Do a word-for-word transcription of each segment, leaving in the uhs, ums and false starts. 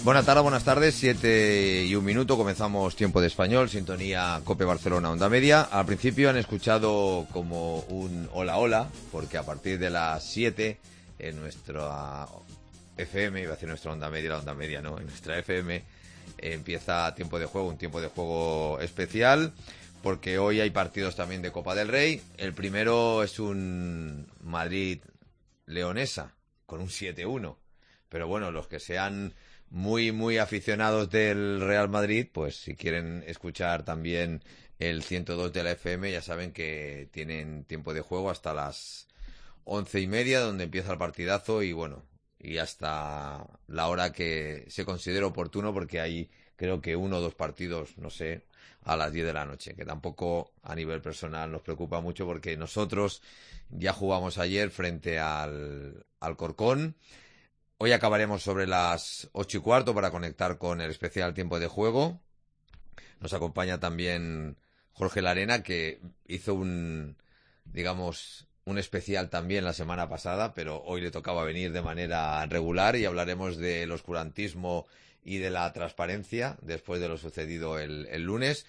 Buenas tardes, buenas tardes, siete y un minuto, comenzamos Tiempo de Español, sintonía COPE Barcelona, Onda Media. Al principio han escuchado como un hola hola, porque a partir de las siete en nuestra F M, iba a decir nuestra Onda Media, la Onda Media no, en nuestra F M eh, empieza Tiempo de Juego, un tiempo de juego especial, porque hoy hay partidos también de Copa del Rey. El primero es un Madrid-Leonesa, con un siete uno, pero bueno, los que sean muy, muy aficionados del Real Madrid, pues si quieren escuchar también el ciento dos de la F M, ya saben que tienen tiempo de juego hasta las once y media, donde empieza el partidazo, y bueno, y hasta la hora que se considere oportuno, porque hay creo que uno o dos partidos, no sé, a las diez de la noche, que tampoco a nivel personal nos preocupa mucho, porque nosotros ya jugamos ayer frente al, al Corcón. Hoy acabaremos sobre las ocho y cuarto para conectar con el especial Tiempo de Juego. Nos acompaña también Jorge Larena, que hizo un, digamos, un especial también la semana pasada, pero hoy le tocaba venir de manera regular, y hablaremos del oscurantismo y de la transparencia después de lo sucedido el, el lunes.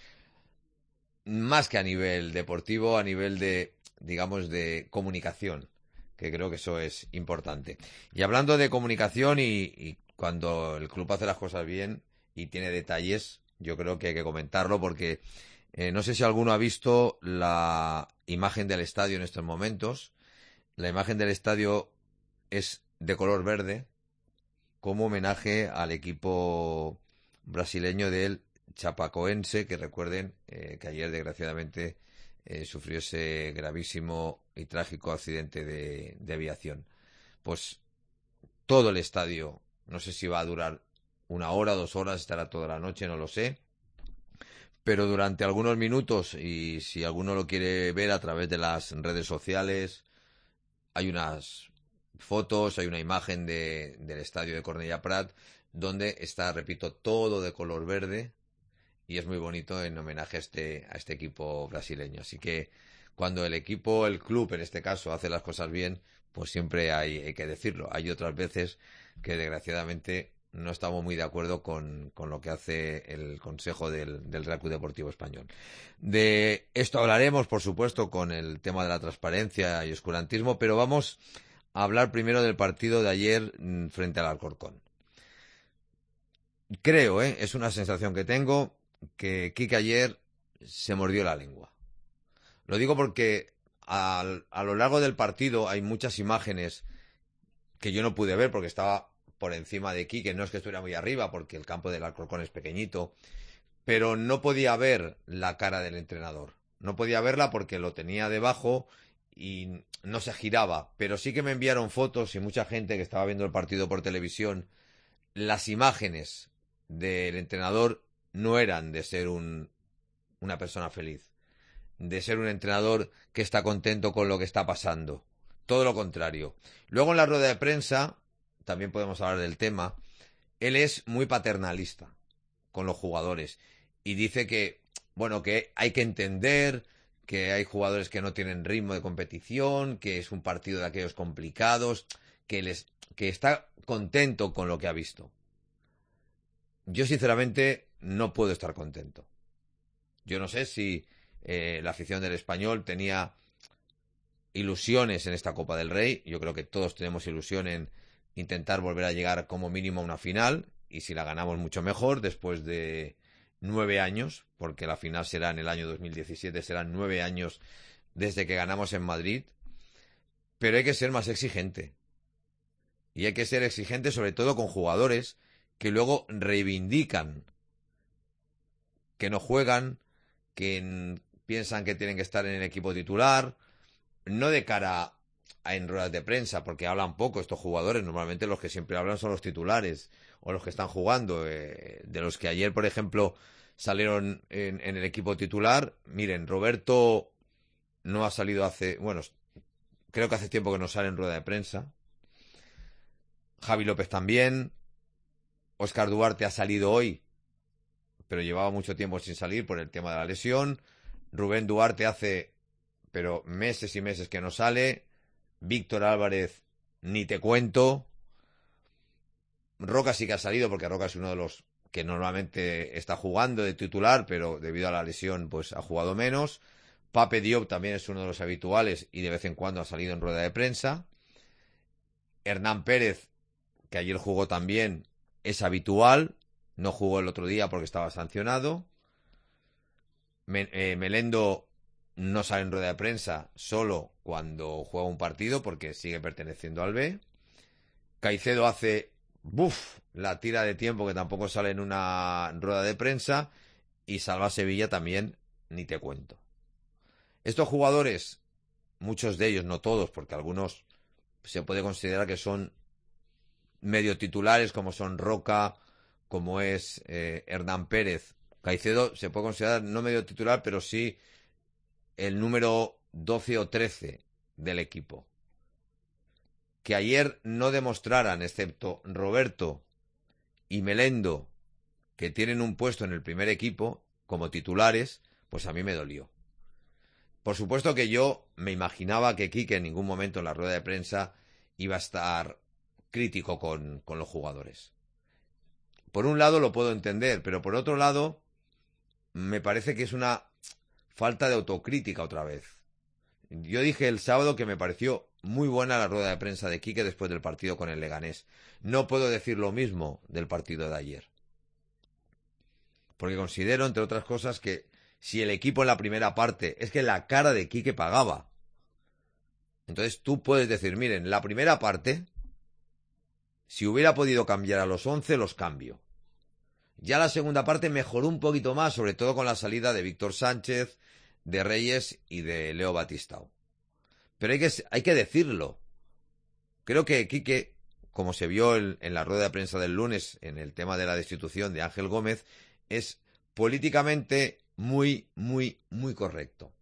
Más que a nivel deportivo, a nivel de, digamos, de comunicación, que creo que eso es importante. Y hablando de comunicación, y, y cuando el club hace las cosas bien y tiene detalles, yo creo que hay que comentarlo, porque eh, no sé si alguno ha visto la imagen del estadio en estos momentos. La imagen del estadio es de color verde, como homenaje al equipo brasileño del Chapecoense, que recuerden eh, que ayer desgraciadamente eh, sufrió ese gravísimo y trágico accidente de, de aviación. Pues todo el estadio, no sé si va a durar una hora, dos horas, estará toda la noche, no lo sé, pero durante algunos minutos, y si alguno lo quiere ver a través de las redes sociales, hay unas fotos, hay una imagen de, del estadio de Cornellà Prat, donde está, repito, todo de color verde, y es muy bonito en homenaje a este, a este equipo brasileño. Así que cuando el equipo, el club en este caso, hace las cosas bien, pues siempre hay, hay que decirlo. Hay otras veces que desgraciadamente no estamos muy de acuerdo con, con lo que hace el Consejo del, del Real Club Deportivo Español. De esto hablaremos, por supuesto, con el tema de la transparencia y oscurantismo, pero vamos a hablar primero del partido de ayer frente al Alcorcón. Creo, ¿eh? Es una sensación que tengo, que Quique ayer se mordió la lengua. Lo digo porque al, a lo largo del partido hay muchas imágenes que yo no pude ver porque estaba por encima de Quique. No es que estuviera muy arriba, porque el campo del Alcorcón es pequeñito, pero no podía ver la cara del entrenador. No podía verla porque lo tenía debajo y no se giraba. Pero sí que me enviaron fotos, y mucha gente que estaba viendo el partido por televisión, las imágenes del entrenador no eran de ser un, una persona feliz, de ser un entrenador que está contento con lo que está pasando. Todo lo contrario. Luego en la rueda de prensa, también podemos hablar del tema, él es muy paternalista con los jugadores y dice que, bueno, que hay que entender que hay jugadores que no tienen ritmo de competición, que es un partido de aquellos complicados, que les que está contento con lo que ha visto. Yo sinceramente no puedo estar contento. Yo no sé si eh, la afición del Español tenía ilusiones en esta Copa del Rey. Yo creo que todos tenemos ilusión en intentar volver a llegar como mínimo a una final, y si la ganamos mucho mejor, después de nueve años, porque la final será en el año dos mil diecisiete, serán nueve años desde que ganamos en Madrid. Pero hay que ser más exigente, y hay que ser exigente sobre todo con jugadores que luego reivindican que no juegan, que piensan que tienen que estar en el equipo titular, no de cara a en ruedas de prensa, porque hablan poco estos jugadores. Normalmente los que siempre hablan son los titulares o los que están jugando. Eh, de los que ayer, por ejemplo, salieron en, en el equipo titular, miren, Roberto no ha salido hace, bueno, creo que hace tiempo que no sale en rueda de prensa. Javi López también. Óscar Duarte ha salido hoy, pero llevaba mucho tiempo sin salir por el tema de la lesión. Rubén Duarte hace, pero meses y meses que no sale. Víctor Álvarez, ni te cuento. Roca sí que ha salido porque Roca es uno de los que normalmente está jugando de titular, pero debido a la lesión pues ha jugado menos. Pape Diop también es uno de los habituales y de vez en cuando ha salido en rueda de prensa. Hernán Pérez, que ayer jugó también, es habitual. No jugó el otro día porque estaba sancionado. Me, eh, Melendo no sale en rueda de prensa solo cuando juega un partido porque sigue perteneciendo al B. Caicedo hace buf, la tira de tiempo que tampoco sale en una rueda de prensa. Y Salva Sevilla también, ni te cuento. Estos jugadores, muchos de ellos, no todos, porque algunos se puede considerar que son medio titulares, como son Roca, como es eh, Hernán Pérez. Caicedo se puede considerar no medio titular, pero sí el número doce o trece del equipo. Que ayer no demostraran, excepto Roberto y Melendo, que tienen un puesto en el primer equipo como titulares, pues a mí me dolió. Por supuesto que yo me imaginaba que Quique en ningún momento en la rueda de prensa iba a estar crítico con, con los jugadores. Por un lado lo puedo entender, pero por otro lado me parece que es una falta de autocrítica otra vez. Yo dije el sábado que me pareció muy buena la rueda de prensa de Quique después del partido con el Leganés. No puedo decir lo mismo del partido de ayer. Porque considero, entre otras cosas, que si el equipo en la primera parte es que la cara de Quique pagaba. Entonces tú puedes decir, miren, la primera parte, si hubiera podido cambiar a los once, los cambio. Ya la segunda parte mejoró un poquito más, sobre todo con la salida de Víctor Sánchez, de Reyes y de Leo Batistao. Pero hay que, hay que decirlo. Creo que Quique, como se vio en, en la rueda de prensa del lunes, en el tema de la destitución de Ángel Gómez, es políticamente muy, muy, muy correcto.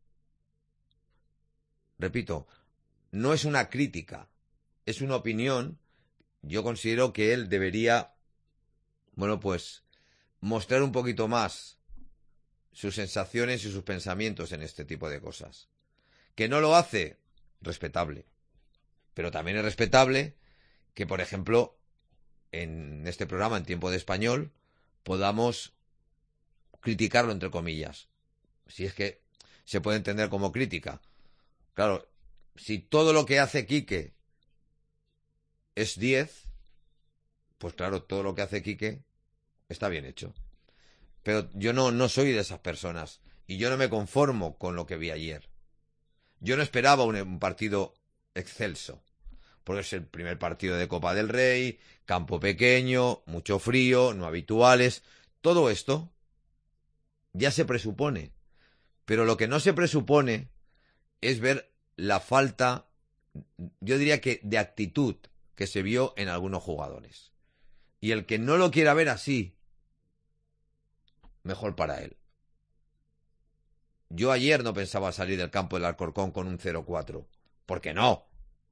Repito, no es una crítica, es una opinión. Yo considero que él debería, bueno, pues, mostrar un poquito más sus sensaciones y sus pensamientos en este tipo de cosas. Que no lo hace, respetable. Pero también es respetable que, por ejemplo, en este programa, en Tiempo de Español, podamos criticarlo, entre comillas. Si es que se puede entender como crítica. Claro, si todo lo que hace Quique es diez, pues claro, todo lo que hace Quique está bien hecho. Pero yo no, no soy de esas personas. Y yo no me conformo con lo que vi ayer. Yo no esperaba un, un partido excelso. Porque es el primer partido de Copa del Rey, campo pequeño, mucho frío, no habituales. Todo esto ya se presupone. Pero lo que no se presupone es ver la falta, yo diría que de actitud que se vio en algunos jugadores. Y el que no lo quiera ver así, mejor para él. Yo ayer no pensaba salir del campo del Alcorcón con un cero cuatro. ¿Por qué no?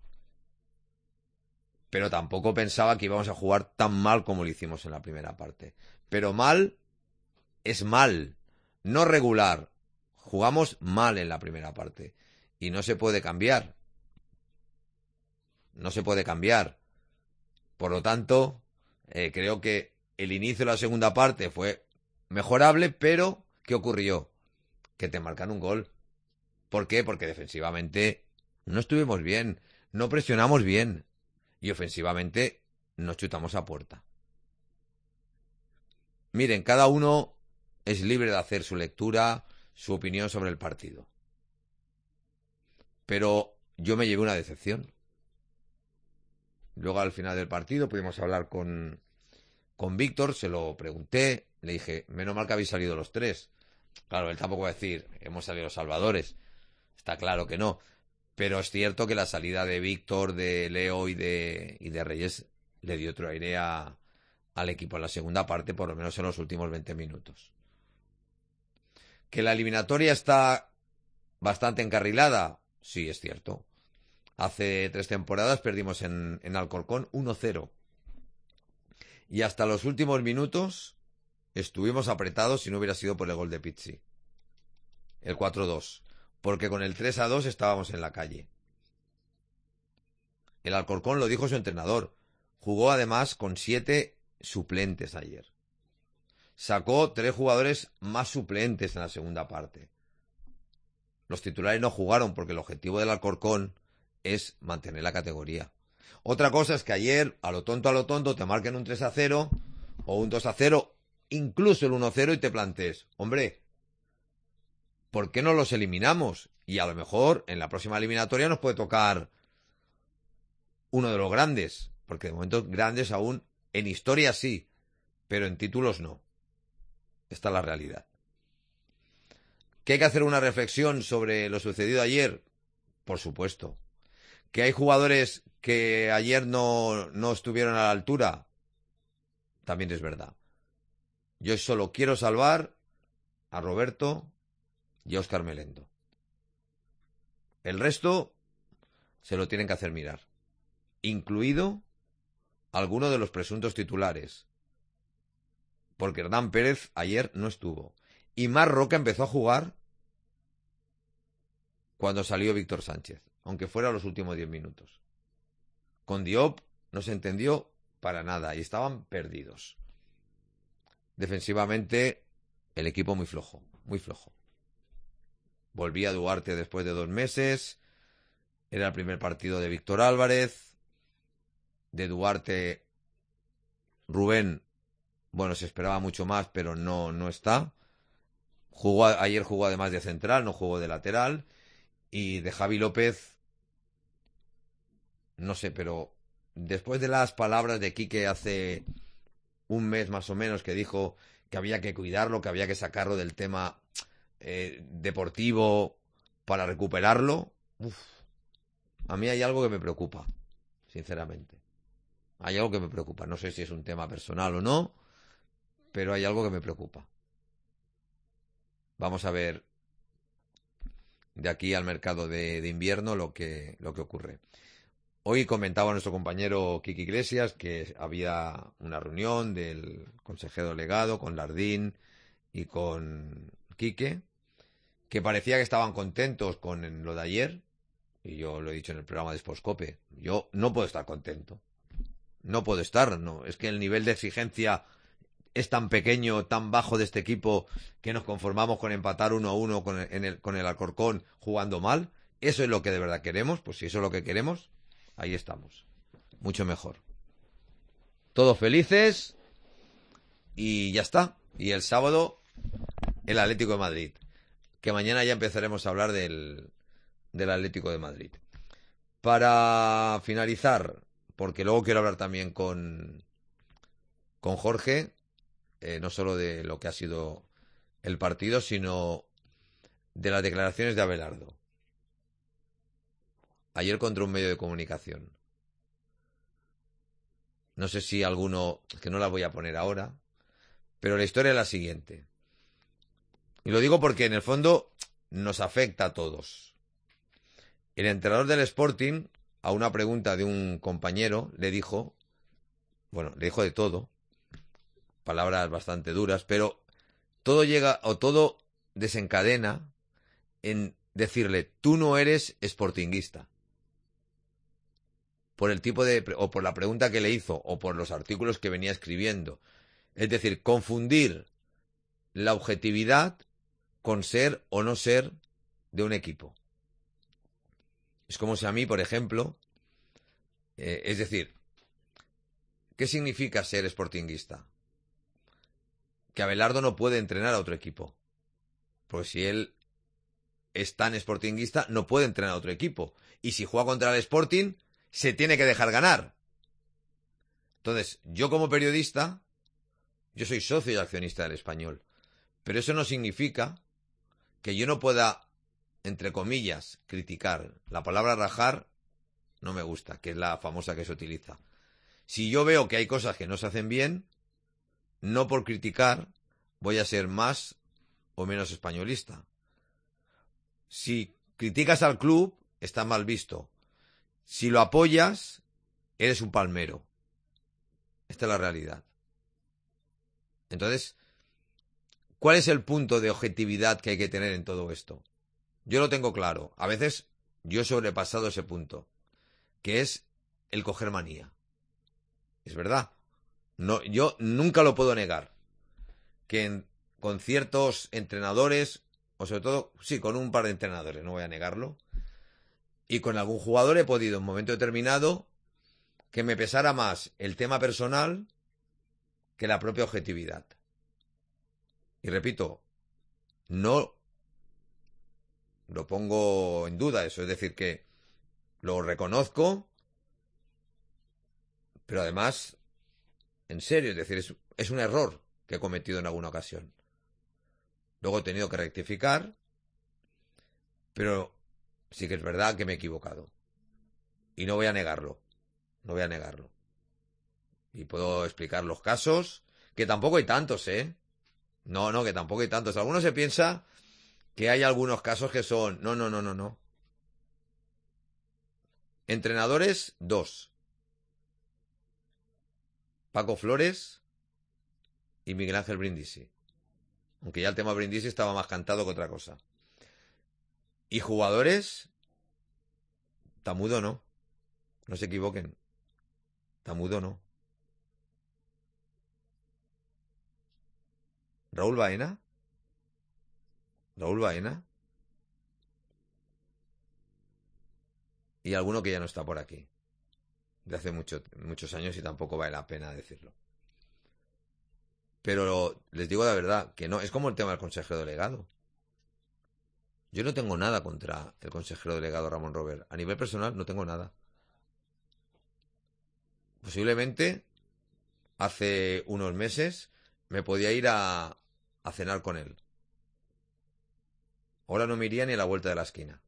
Pero tampoco pensaba que íbamos a jugar tan mal como lo hicimos en la primera parte. Pero mal es mal, no regular. Jugamos mal en la primera parte. Y no se puede cambiar. No se puede cambiar. Por lo tanto, eh, creo que el inicio de la segunda parte fue mejorable, pero ¿qué ocurrió? Que te marcan un gol. ¿Por qué? Porque defensivamente no estuvimos bien, no presionamos bien y ofensivamente nos chutamos a puerta. Miren, cada uno es libre de hacer su lectura, su opinión sobre el partido. Pero yo me llevé una decepción. Luego al final del partido pudimos hablar con, con Víctor, se lo pregunté, le dije, menos mal que habéis salido los tres. Claro, él tampoco va a decir, hemos salido los salvadores. Está claro que no. Pero es cierto que la salida de Víctor, de Leo y de, y de Reyes le dio otro aire a, al equipo en la segunda parte, por lo menos en los últimos veinte minutos. ¿Que la eliminatoria está bastante encarrilada? Sí, es cierto. Hace tres temporadas perdimos en, en Alcorcón uno cero. Y hasta los últimos minutos estuvimos apretados si no hubiera sido por el gol de Pizzi. El cuatro dos. Porque con el tres a dos estábamos en la calle. El Alcorcón lo dijo su entrenador. Jugó además con siete suplentes ayer. Sacó tres jugadores más suplentes en la segunda parte. Los titulares no jugaron porque el objetivo del Alcorcón es mantener la categoría. Otra cosa es que ayer, a lo tonto, a lo tonto, te marquen un tres a cero o un dos a cero, incluso el uno a cero y te plantees, hombre, ¿por qué no los eliminamos? Y a lo mejor en la próxima eliminatoria nos puede tocar uno de los grandes, porque de momento grandes aún en historia sí, pero en títulos no. Esta es la realidad. ¿Que hay que hacer una reflexión sobre lo sucedido ayer? Por supuesto. ¿Que hay jugadores que ayer no, no estuvieron a la altura? También es verdad. Yo solo quiero salvar a Roberto y a Óscar Melendo. El resto se lo tienen que hacer mirar. Incluido alguno de los presuntos titulares. Porque Hernán Pérez ayer no estuvo. Y Marc Roca empezó a jugar cuando salió Víctor Sánchez, aunque fuera los últimos diez minutos. Con Diop no se entendió para nada y estaban perdidos. Defensivamente, el equipo muy flojo, muy flojo. Volvía Duarte después de dos meses. Era el primer partido de Víctor Álvarez. De Duarte, Rubén, bueno, se esperaba mucho más, pero no, no está. Jugó, ayer jugó además de central, no jugó de lateral. Y de Javi López, no sé, pero después de las palabras de Quique hace un mes más o menos, que dijo que había que cuidarlo, que había que sacarlo del tema eh, deportivo para recuperarlo, uf, a mí hay algo que me preocupa, sinceramente. Hay algo que me preocupa. No sé si es un tema personal o no, pero hay algo que me preocupa. Vamos a ver de aquí al mercado de, de invierno lo que, lo que ocurre. Hoy comentaba nuestro compañero Quique Iglesias que había una reunión del consejero delegado con Lardín y con Quique, que parecía que estaban contentos con lo de ayer, y yo lo he dicho en el programa de Sportscope, yo no puedo estar contento. No puedo estar, no. Es que el nivel de exigencia es tan pequeño, tan bajo de este equipo, que nos conformamos con empatar uno a uno con el, en el, con el Alcorcón jugando mal. ¿Eso es lo que de verdad queremos? Pues si eso es lo que queremos, ahí estamos. Mucho mejor. Todos felices y ya está. Y el sábado, el Atlético de Madrid. Que mañana ya empezaremos a hablar del, del Atlético de Madrid. Para finalizar, porque luego quiero hablar también con, con Jorge, eh, no solo de lo que ha sido el partido, sino de las declaraciones de Abelardo. Ayer contra un medio de comunicación. No sé si alguno, que no la voy a poner ahora, pero la historia es la siguiente. Y lo digo porque en el fondo nos afecta a todos. El entrenador del Sporting, a una pregunta de un compañero, le dijo, bueno, le dijo de todo, palabras bastante duras, pero todo llega o todo desencadena en decirle, tú no eres sportinguista. Por el tipo de, o por la pregunta que le hizo, o por los artículos que venía escribiendo. Es decir, confundir la objetividad con ser o no ser de un equipo. Es como si a mí, por ejemplo, eh, es decir, ¿qué significa ser sportinguista? Que Abelardo no puede entrenar a otro equipo. Porque si él es tan sportinguista, no puede entrenar a otro equipo. Y si juega contra el Sporting, se tiene que dejar ganar. Entonces, yo como periodista, yo soy socio y accionista del Español. Pero eso no significa que yo no pueda, entre comillas, criticar. La palabra rajar no me gusta, que es la famosa que se utiliza. Si yo veo que hay cosas que no se hacen bien, no por criticar voy a ser más o menos españolista. Si criticas al club, está mal visto. Si lo apoyas, eres un palmero. Esta es la realidad. Entonces, ¿cuál es el punto de objetividad que hay que tener en todo esto? Yo lo tengo claro. A veces yo he sobrepasado ese punto, que es el coger manía. Es verdad. No, yo nunca lo puedo negar. Que en, con ciertos entrenadores, o sobre todo, sí, con un par de entrenadores, no voy a negarlo, y con algún jugador he podido en un momento determinado que me pesara más el tema personal que la propia objetividad. Y repito, no lo pongo en duda eso, es decir, que lo reconozco, pero además, en serio, es decir, es, es un error que he cometido en alguna ocasión. Luego he tenido que rectificar, pero sí que es verdad que me he equivocado. Y no voy a negarlo, no voy a negarlo. Y puedo explicar los casos, que tampoco hay tantos, ¿eh? No, no, que tampoco hay tantos. Algunos se piensa que hay algunos casos que son... No, no, no, no, no. Entrenadores, dos. Paco Flores y Miguel Ángel Brindisi. Aunque ya el tema Brindisi estaba más cantado que otra cosa. Y jugadores... Tamudo no. No se equivoquen. Tamudo no. Raúl Baena. Raúl Baena. Y alguno que ya no está por aquí. De hace mucho, muchos años y tampoco vale la pena decirlo. Pero les digo la verdad, que no, es como el tema del consejero delegado. Yo no tengo nada contra el consejero delegado Ramón Robert. A nivel personal no tengo nada. Posiblemente hace unos meses me podía ir a, a cenar con él. Ahora no me iría ni a la vuelta de la esquina.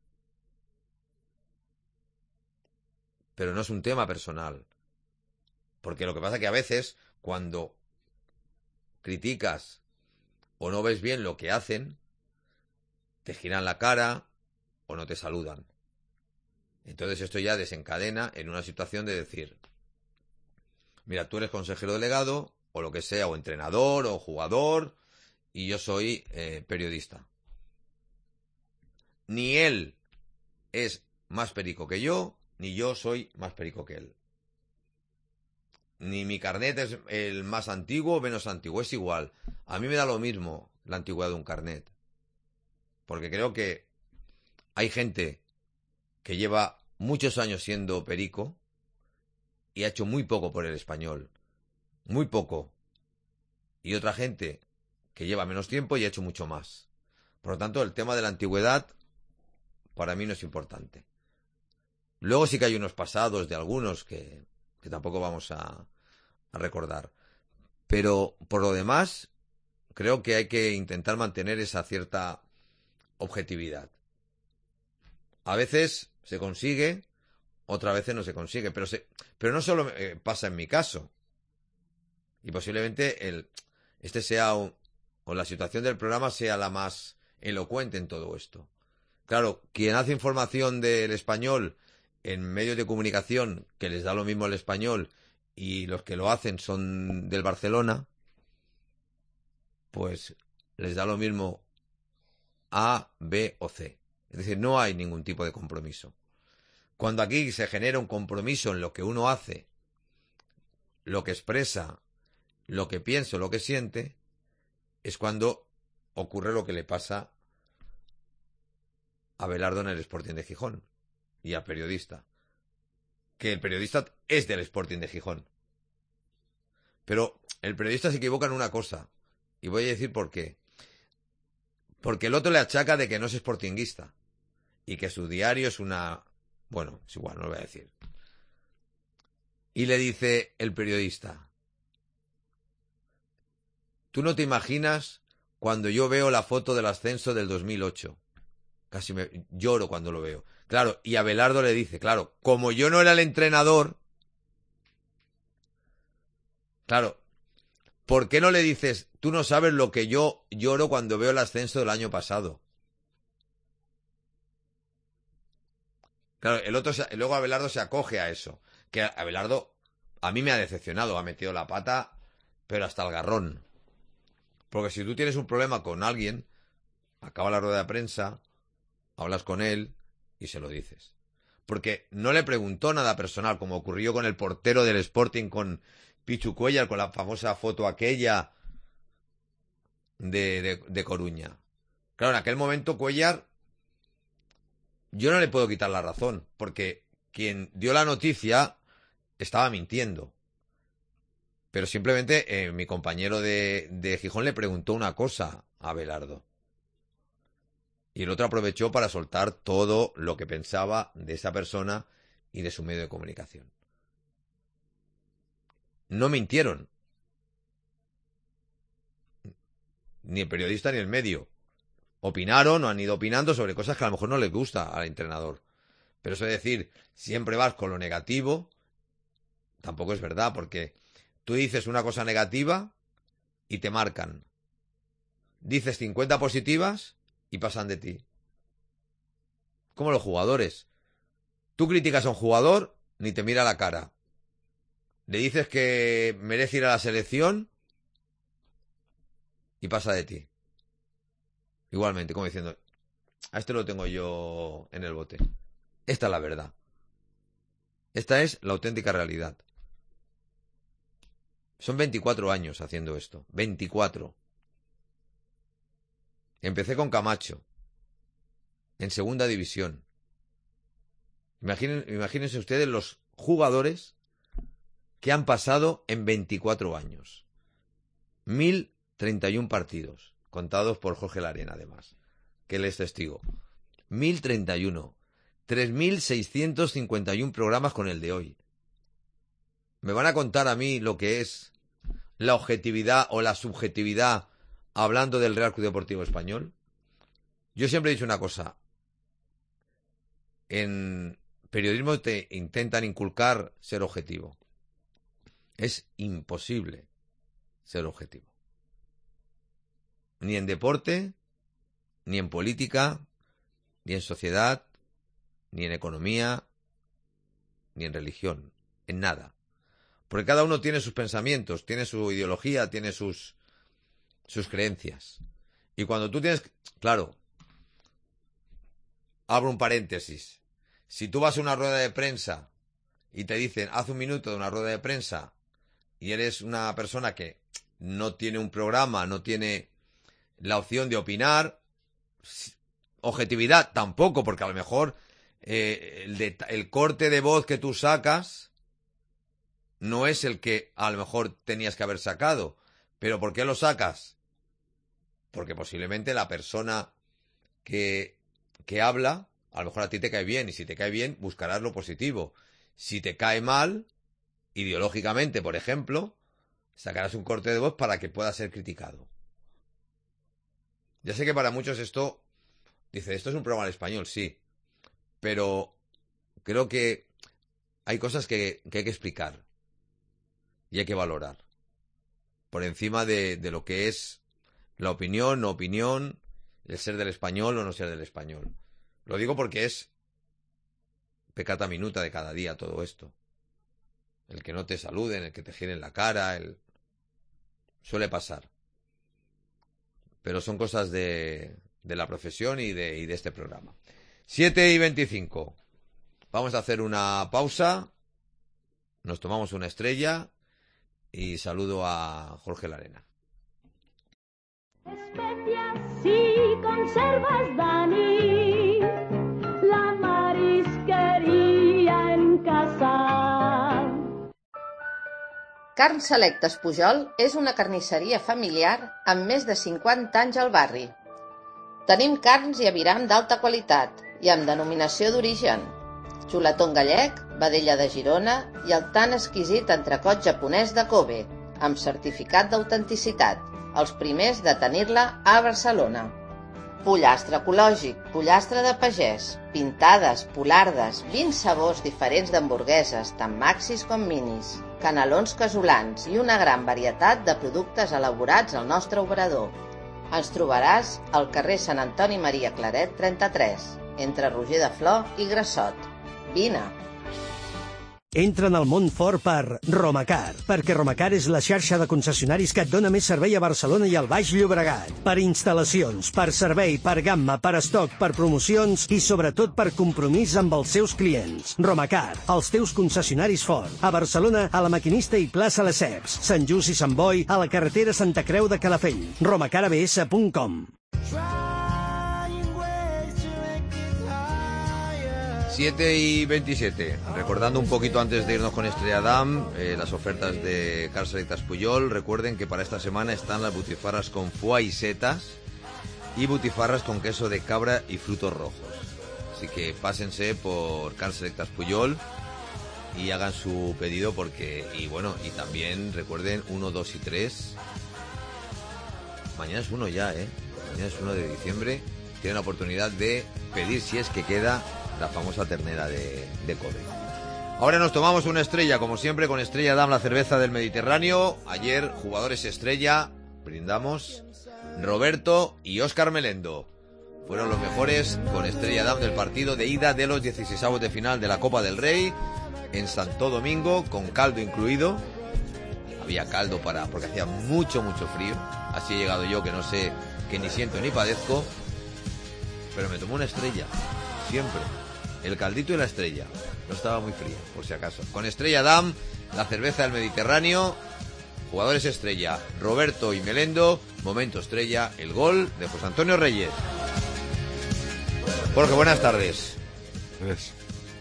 Pero no es un tema personal. Porque lo que pasa es que a veces, cuando criticas o no ves bien lo que hacen, te giran la cara o no te saludan. Entonces esto ya desencadena en una situación de decir, mira, tú eres consejero delegado, o lo que sea, o entrenador, o jugador, y yo soy eh, periodista. Ni él es más perico que yo, ni yo soy más perico que él. Ni mi carnet es el más antiguo o menos antiguo, es igual. A mí me da lo mismo la antigüedad de un carnet. Porque creo que hay gente que lleva muchos años siendo perico y ha hecho muy poco por el español. Muy poco. Y otra gente que lleva menos tiempo y ha hecho mucho más. Por lo tanto, el tema de la antigüedad para mí no es importante. Luego sí que hay unos pasados de algunos que, que tampoco vamos a, a recordar. Pero por lo demás, creo que hay que intentar mantener esa cierta objetividad. A veces se consigue, otras veces no se consigue, pero, se, pero no solo eh, pasa en mi caso. Y posiblemente el, este sea un, o la situación del programa sea la más elocuente en todo esto. Claro, quien hace información del español en medios de comunicación que les da lo mismo el español y los que lo hacen son del Barcelona, pues les da lo mismo A, B o C. Es decir, no hay ningún tipo de compromiso. Cuando aquí se genera un compromiso en lo que uno hace, lo que expresa, lo que piensa, lo que siente, es cuando ocurre lo que le pasa a Abelardo en el Sporting de Gijón y a periodista. Que el periodista es del Sporting de Gijón. Pero el periodista se equivoca en una cosa. Y voy a decir por qué. Porque el otro le achaca de que no es sportinguista. Y que su diario es una... Bueno, es igual, no lo voy a decir. Y le dice el periodista: tú no te imaginas cuando yo veo la foto del ascenso del dos mil ocho. Casi me lloro cuando lo veo. Claro, y Abelardo le dice, claro, como yo no era el entrenador, claro, ¿por qué no le dices, tú no sabes lo que yo lloro cuando veo el ascenso del año pasado? Claro, el otro, se, luego Abelardo se acoge a eso. Que Abelardo a mí me ha decepcionado, ha metido la pata, pero hasta el garrón. Porque si tú tienes un problema con alguien, acaba la rueda de prensa, hablas con él y se lo dices. Porque no le preguntó nada personal, como ocurrió con el portero del Sporting con Pichu Cuéllar con la famosa foto aquella de, de, de Coruña. Claro, en aquel momento Cuéllar, yo no le puedo quitar la razón, porque quien dio la noticia estaba mintiendo. Pero simplemente eh, mi compañero de, de Gijón le preguntó una cosa a Abelardo. Y el otro aprovechó para soltar todo lo que pensaba de esa persona y de su medio de comunicación. No mintieron. Ni el periodista ni el medio. Opinaron o han ido opinando sobre cosas que a lo mejor no les gusta al entrenador. Pero eso de decir, siempre vas con lo negativo, tampoco es verdad, porque tú dices una cosa negativa y te marcan. Dices cincuenta positivas y pasan de ti. Como los jugadores. Tú criticas a un jugador, ni te mira a la cara. Le dices que merece ir a la selección y pasa de ti. Igualmente, como diciendo, a este lo tengo yo en el bote. Esta es la verdad. Esta es la auténtica realidad. Son veinticuatro años haciendo esto. veinticuatro. Empecé con Camacho. En segunda división. Imaginen, imagínense ustedes los jugadores que han pasado en veinticuatro años. mil treinta y uno partidos. Contados por Jorge Larena, además, que él es testigo. mil treinta y uno. tres mil seiscientos cincuenta y uno programas con el de hoy. ¿Me van a contar a mí lo que es la objetividad o la subjetividad hablando del Real Club Deportivo Español? Yo siempre he dicho una cosa. En periodismo te intentan inculcar ser objetivo. Es imposible ser objetivo. Ni en deporte, ni en política, ni en sociedad, ni en economía, ni en religión, en nada. Porque cada uno tiene sus pensamientos, tiene su ideología, tiene sus, sus creencias. Y cuando tú tienes... Claro, abro un paréntesis. Si tú vas a una rueda de prensa y te dicen, haz un minuto de una rueda de prensa y eres una persona que no tiene un programa, no tiene la opción de opinar, objetividad tampoco, porque a lo mejor eh, el, de, el corte de voz que tú sacas no es el que a lo mejor tenías que haber sacado. ¿Pero por qué lo sacas? Porque posiblemente la persona que, que habla, a lo mejor a ti te cae bien, y si te cae bien, buscarás lo positivo. Si te cae mal, ideológicamente, por ejemplo, sacarás un corte de voz para que pueda ser criticado. Ya sé que para muchos esto, dice, esto es un programa en español, sí, pero creo que hay cosas que, que hay que explicar y hay que valorar por encima de, de lo que es la opinión, no opinión, el ser del español o no ser del español. Lo digo porque es peccata minuta de cada día todo esto. El que no te saluden, el que te giren la cara, el... suele pasar. Pero son cosas de, de la profesión y de, y de este programa. siete y veinticinco. Vamos a hacer una pausa. Nos tomamos una estrella y saludo a Jorge Larena. Especias y conservas, Dani, la marisqueria en casa. Carn Selectes Pujol és una carnisseria familiar amb més de cinquanta anys al barri. Tenim carns i aviram d'alta qualitat i amb denominació d'origen. Xuletón gallec, vedella de Girona i el tan exquisit entrecot japonès de Kobe, amb certificat d'autenticitat, els primers de tenir-la a Barcelona. Pollastre ecològic, pollastre de pagès, pintades, polardes, vint sabors diferents d'hamburgueses, tant maxis com minis, canelons casolans i una gran varietat de productes elaborats al nostre obrador. Ens trobaràs al carrer Sant Antoni Maria Claret trenta-tres, entre Roger de Flor i Grassot. Vine! Entra en el món fort per Romacar, perquè Romacar és la xarxa de concessionaris que et dona més servei a Barcelona i al Baix Llobregat. Per instal·lacions, per servei, per gamma, per estoc, per promocions i sobretot per compromís amb els seus clients. Romacar, els teus concessionaris fort. A Barcelona, a la Maquinista i plaça Lesseps. Sant Just i Sant Boi, a la carretera Santa Creu de Calafell. romacar a b s punt com. siete y veintisiete. Recordando un poquito antes de irnos con Estrella Damm, eh, las ofertas de Car Selectas Pujol. Recuerden que para esta semana están las butifarras con foie y setas y butifarras con queso de cabra y frutos rojos. Así que pásense por Car Selectas Pujol y hagan su pedido porque... Y bueno, y también recuerden uno, dos y tres. Mañana es uno ya, ¿eh? Mañana es uno de diciembre. Tienen la oportunidad de pedir, si es que queda, la famosa ternera de, de Kobe. Ahora nos tomamos una estrella, como siempre, con Estrella Damm, la cerveza del Mediterráneo. Ayer, jugadores estrella, brindamos, Roberto y Óscar Melendo. Fueron los mejores con Estrella Damm del partido de ida de los dieciseisavos de final de la Copa del Rey en Santo Domingo, con caldo incluido. Había caldo para porque hacía mucho, mucho frío. Así he llegado yo, que no sé, que ni siento ni padezco. Pero me tomó una estrella, siempre. El caldito y la estrella. No estaba muy fría, por si acaso. Con Estrella Damm, la cerveza del Mediterráneo. Jugadores estrella, Roberto y Melendo. Momento estrella, el gol de José Antonio Reyes. Jorge, buenas tardes. Es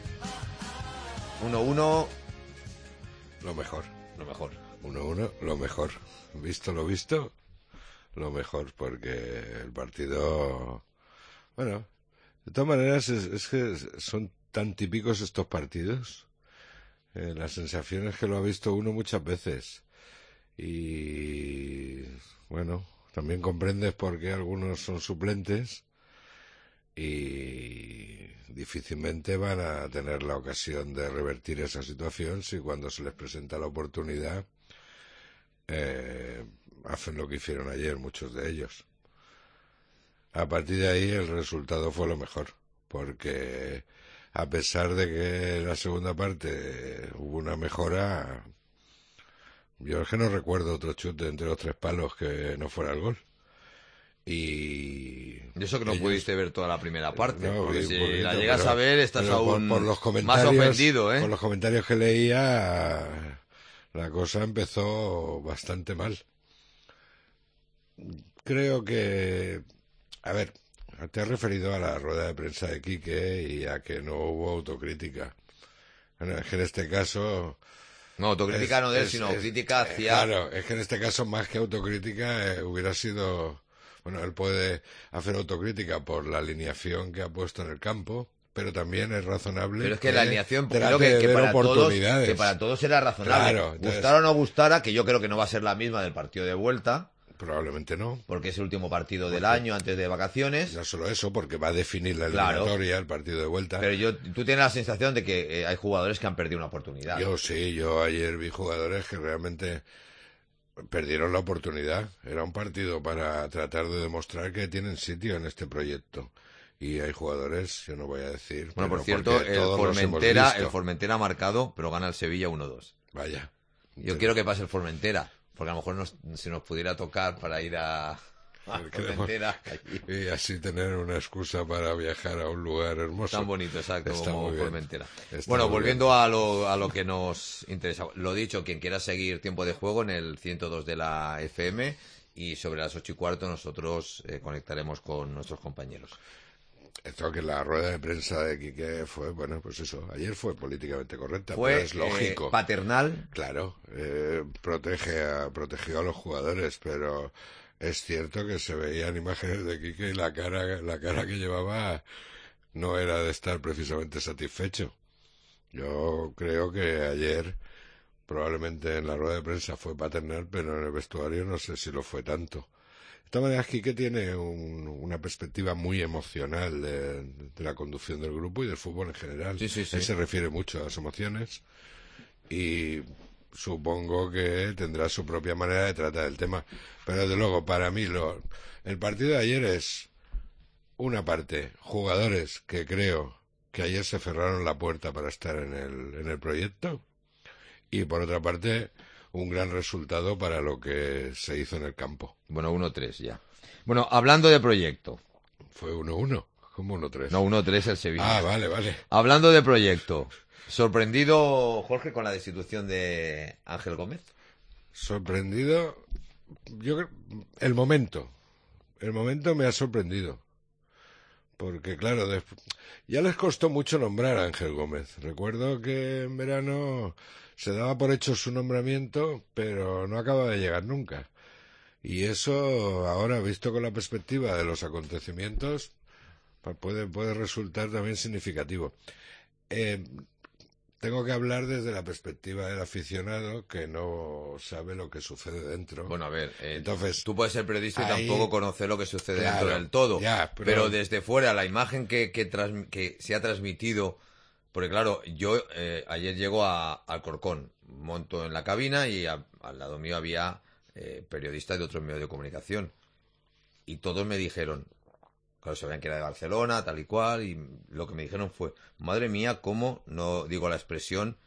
uno uno. lo mejor. Lo mejor. uno uno, lo mejor. Visto lo visto, lo mejor, porque el partido... Bueno, de todas maneras, es, es que son tan típicos estos partidos. Eh, la sensación es que lo ha visto uno muchas veces. Y, bueno, también comprendes por qué algunos son suplentes y difícilmente van a tener la ocasión de revertir esa situación si cuando se les presenta la oportunidad eh, hacen lo que hicieron ayer muchos de ellos. A partir de ahí el resultado fue lo mejor, porque a pesar de que en la segunda parte hubo una mejora, yo es que no recuerdo otro chute entre los tres palos que no fuera el gol. Y... Y eso que no ellos... pudiste ver toda la primera parte, no, porque vi, si poquito, la llegas pero, a ver estás aún por, por los más ofendido, ¿eh? Por los comentarios que leía, la cosa empezó bastante mal. Creo que... A ver, te has referido a la rueda de prensa de Quique y a que no hubo autocrítica. Bueno, es que en este caso... No, autocrítica es, no de él, es, sino es, crítica es, hacia... Claro, es que en este caso más que autocrítica eh, hubiera sido... Bueno, él puede hacer autocrítica por la alineación que ha puesto en el campo, pero también es razonable... Pero es que, que la alineación, creo que, que, para todos, que para todos era razonable. Claro, entonces... Gustara o no gustara, que yo creo que no va a ser la misma del partido de vuelta... Probablemente no. Porque es el último partido del porque, año antes de vacaciones. No solo eso, porque va a definir la eliminatoria, claro, el partido de vuelta. Pero yo, tú tienes la sensación de que eh, hay jugadores que han perdido una oportunidad. Yo sí, yo ayer vi jugadores que realmente perdieron la oportunidad. Era un partido para tratar de demostrar que tienen sitio en este proyecto. Y hay jugadores, yo no voy a decir... Bueno, por cierto, el Formentera, el Formentera ha marcado, pero gana el Sevilla uno dos. Vaya. Yo Entonces... quiero que pase el Formentera. Porque a lo mejor nos, si nos pudiera tocar para ir a, a Formentera. Y así tener una excusa para viajar a un lugar hermoso. Tan bonito, exacto, Está como Formentera. Está bueno, volviendo a lo, a lo que nos interesa. Lo dicho, quien quiera seguir Tiempo de Juego en el ciento dos de la F M y sobre las ocho y cuarto nosotros eh, conectaremos con nuestros compañeros. Esto que la rueda de prensa de Quique fue, bueno, pues eso, ayer fue políticamente correcta, fue, pero es lógico. Eh, paternal. Claro, eh, protege a, protegió a los jugadores, pero es cierto que se veían imágenes de Quique y la cara, la cara que llevaba no era de estar precisamente satisfecho. Yo creo que ayer, probablemente en la rueda de prensa fue paternal, pero en el vestuario no sé si lo fue tanto. De todas maneras, Quique tiene un, una perspectiva muy emocional de, de la conducción del grupo y del fútbol en general. Sí, sí, sí. Él se refiere mucho a las emociones y supongo que tendrá su propia manera de tratar el tema. Pero desde luego, para mí, lo, el partido de ayer es una parte, jugadores que creo que ayer se cerraron la puerta para estar en el, en el proyecto. Y por otra parte, un gran resultado para lo que se hizo en el campo. Bueno, uno tres ya. Bueno, hablando de proyecto. Fue uno uno, ¿cómo uno tres? No, uno tres el Sevilla. Ah, vale, vale. Hablando de proyecto. ¿Sorprendido, Jorge, con la destitución de Ángel Gómez? Sorprendido, yo creo, el momento. El momento me ha sorprendido. Porque, claro, después, ya les costó mucho nombrar a Ángel Gómez. Recuerdo que en verano se daba por hecho su nombramiento, pero no acaba de llegar nunca. Y eso, ahora, visto con la perspectiva de los acontecimientos, puede, puede resultar también significativo. Eh, tengo que hablar desde la perspectiva del aficionado que no sabe lo que sucede dentro. Bueno, a ver, eh, entonces tú puedes ser periodista y ahí, tampoco conocer lo que sucede claro, dentro del todo. Ya, pero... pero desde fuera, la imagen que, que, trans, que se ha transmitido... Porque claro, yo eh, ayer llego a Alcorcón, monto en la cabina y a, al lado mío había eh, periodistas de otros medios de comunicación. Y todos me dijeron, claro, sabían que era de Barcelona, tal y cual, y lo que me dijeron fue, madre mía, cómo, no digo la expresión,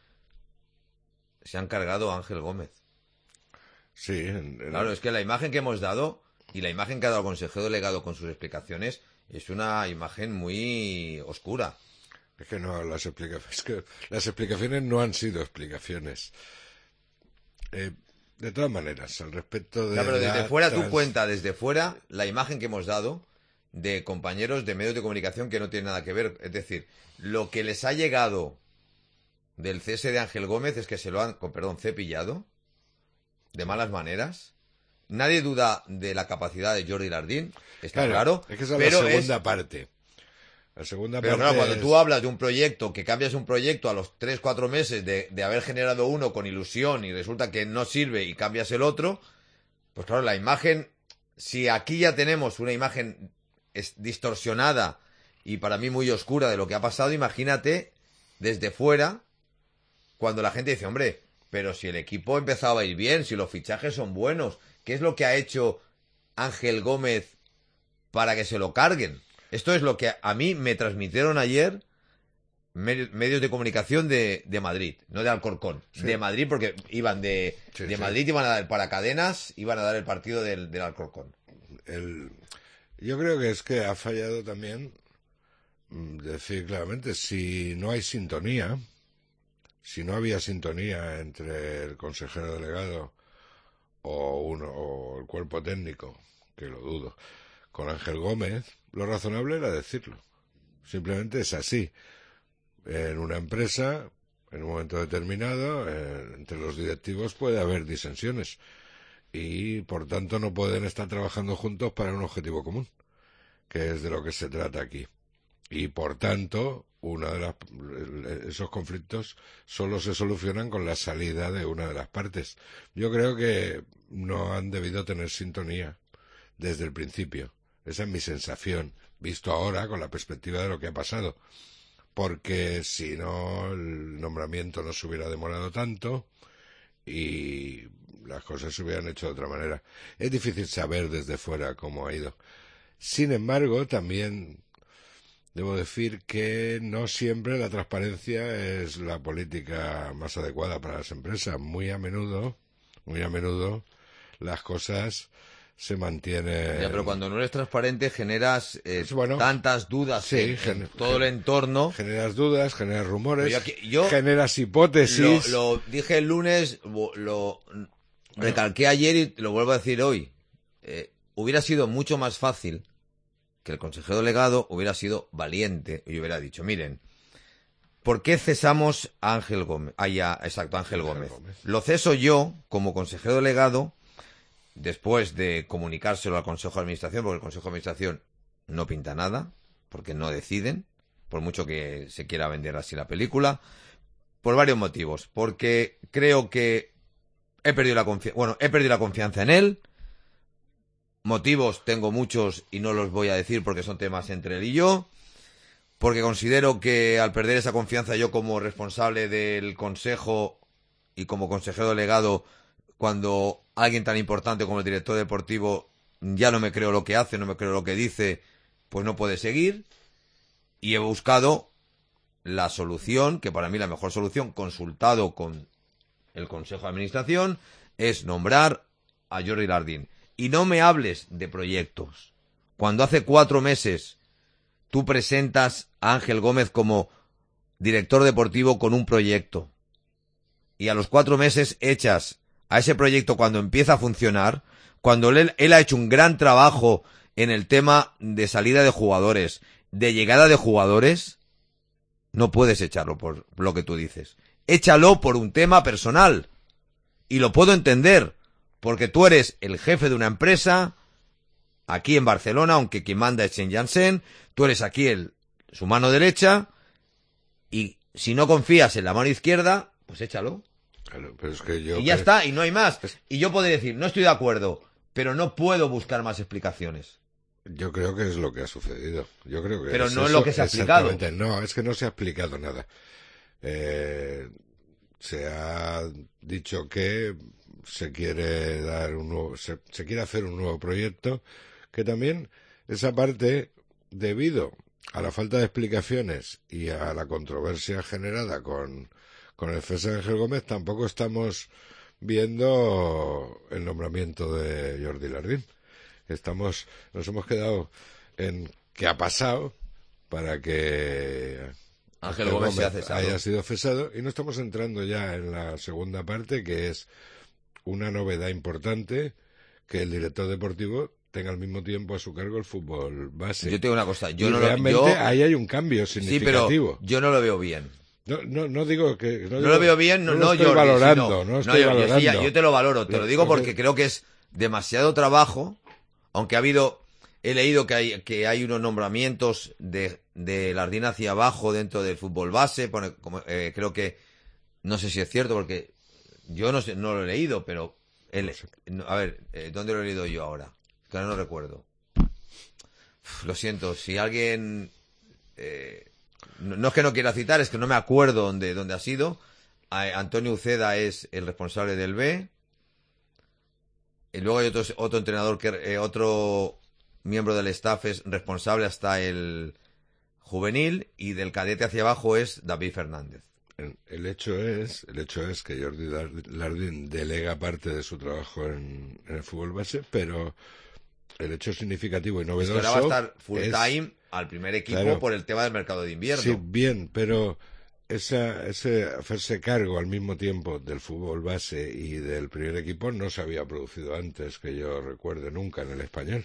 se han cargado a Ángel Gómez. Sí. En, en... Claro, es que la imagen que hemos dado y la imagen que ha dado el consejero delegado con sus explicaciones es una imagen muy oscura. Es que no, las explicaciones, es que las explicaciones no han sido explicaciones. Eh, de todas maneras, al respecto de... Claro, pero desde la fuera trans... tú cuenta, desde fuera, la imagen que hemos dado de compañeros de medios de comunicación que no tienen nada que ver. Es decir, lo que les ha llegado del cese de Ángel Gómez es que se lo han, con perdón, cepillado de malas maneras. Nadie duda de la capacidad de Jordi Lardín, está claro. claro es que esa es pero la segunda es... parte. La segunda Pero parte claro, cuando es... tú hablas de un proyecto, que cambias un proyecto a los tres, cuatro meses de, de haber generado uno con ilusión y resulta que no sirve y cambias el otro, pues claro, la imagen, si aquí ya tenemos una imagen distorsionada y para mí muy oscura de lo que ha pasado, imagínate desde fuera, cuando la gente dice, hombre, pero si el equipo empezaba a ir bien, si los fichajes son buenos, ¿qué es lo que ha hecho Ángel Gómez para que se lo carguen? Esto es lo que a mí me transmitieron ayer medios de comunicación de, de Madrid, no de Alcorcón, sí. de Madrid, porque iban de, sí, de sí. Madrid, iban a dar el paracadenas, iban a dar el partido del, del Alcorcón. El, yo creo que es que ha fallado también decir claramente, si no hay sintonía, si no había sintonía entre el consejero delegado o, uno, o el cuerpo técnico, que lo dudo, con Ángel Gómez, lo razonable era decirlo. Simplemente es así. En una empresa, en un momento determinado, eh, entre los directivos puede haber disensiones y, por tanto, no pueden estar trabajando juntos para un objetivo común, que es de lo que se trata aquí. Y, por tanto, una de las, esos conflictos solo se solucionan con la salida de una de las partes. Yo creo que no han debido tener sintonía desde el principio. Esa es mi sensación, visto ahora con la perspectiva de lo que ha pasado. Porque si no, el nombramiento no se hubiera demorado tanto y las cosas se hubieran hecho de otra manera. Es difícil saber desde fuera cómo ha ido. Sin embargo, también debo decir que no siempre la transparencia es la política más adecuada para las empresas. Muy a menudo, muy a menudo, las cosas se mantienen... Ya, pero cuando no eres transparente generas eh, bueno, tantas dudas sí, en, gen- en todo el entorno. Generas dudas, generas rumores, Yo aquí- yo generas hipótesis. Lo, lo dije el lunes, lo, lo recalqué ayer y lo vuelvo a decir hoy. Eh, hubiera sido mucho más fácil que el consejero delegado hubiera sido valiente y hubiera dicho, miren, ¿por qué cesamos a Ángel Gómez? Ah, ya, exacto, Ángel, Ángel Gómez. Gómez. Lo ceso yo como consejero delegado después de comunicárselo al Consejo de Administración, porque el Consejo de Administración no pinta nada, porque no deciden, por mucho que se quiera vender así la película, por varios motivos. Porque creo que he perdido la confianza, bueno, he perdido la confianza en él. Motivos tengo muchos y no los voy a decir porque son temas entre él y yo. Porque considero que al perder esa confianza yo como responsable del Consejo y como consejero delegado, cuando alguien tan importante como el director deportivo ya no me creo lo que hace, no me creo lo que dice, pues no puede seguir. Y he buscado la solución, que para mí la mejor solución, consultado con el Consejo de Administración, es nombrar a Jordi Lardín. Y no me hables de proyectos. Cuando hace cuatro meses tú presentas a Ángel Gómez como director deportivo con un proyecto y a los cuatro meses echas a ese proyecto cuando empieza a funcionar, cuando él, él ha hecho un gran trabajo en el tema de salida de jugadores, de llegada de jugadores, no puedes echarlo por lo que tú dices. Échalo por un tema personal. Y lo puedo entender, porque tú eres el jefe de una empresa aquí en Barcelona, aunque quien manda es Chen Janssen, tú eres aquí el, su mano derecha, y si no confías en la mano izquierda, pues échalo. Claro, pero es que yo y ya creo... está, y no hay más. Y yo puedo decir, no estoy de acuerdo, pero no puedo buscar más explicaciones. Yo creo que es lo que ha sucedido. Yo creo que pero es no es eso, lo que se ha explicado. No, es que no se ha explicado nada. Eh, se ha dicho que se quiere dar un nuevo, se, se quiere hacer un nuevo proyecto, que también esa parte, debido a la falta de explicaciones y a la controversia generada con, con el cese de Ángel Gómez, tampoco estamos viendo el nombramiento de Jordi Lardín. Estamos, nos hemos quedado en qué ha pasado para que Ángel Gómez, Gómez se ha haya sido cesado, y no estamos entrando ya en la segunda parte, que es una novedad importante, que el director deportivo tenga al mismo tiempo a su cargo el fútbol base. Yo tengo una cosa, yo y no realmente lo, yo... ahí hay un cambio significativo. Sí, pero yo no lo veo bien. No, no, no digo que... No, no digo, lo veo bien, no, no, no lo estoy Jordi, valorando, sino, no estoy no, yo, valorando. Yo, yo te lo valoro, te lo digo porque creo que es demasiado trabajo, aunque ha habido... He leído que hay que hay unos nombramientos de, de Lardín hacia abajo dentro del fútbol base, pone, como, eh, creo que, no sé si es cierto, porque yo no sé, no lo he leído, pero... El, no sé. A ver, eh, ¿dónde lo he leído yo ahora? Que ahora no recuerdo. Uf, lo siento, si alguien... Eh, no, no es que no quiera citar, es que no me acuerdo dónde, dónde ha sido. A, Antonio Uceda es el responsable del B. Y luego hay otro, otro entrenador, que eh, otro miembro del staff es responsable hasta el juvenil, y del cadete hacia abajo es David Fernández. El, el hecho es, el hecho es que Jordi Lardín delega parte de su trabajo en, en el fútbol base, pero el hecho significativo y novedoso es que ahora va a estar full es, time al primer equipo, claro, por el tema del mercado de invierno. Sí, bien, pero esa, ese hacerse cargo al mismo tiempo del fútbol base y del primer equipo no se había producido antes, que yo recuerde, nunca en el español.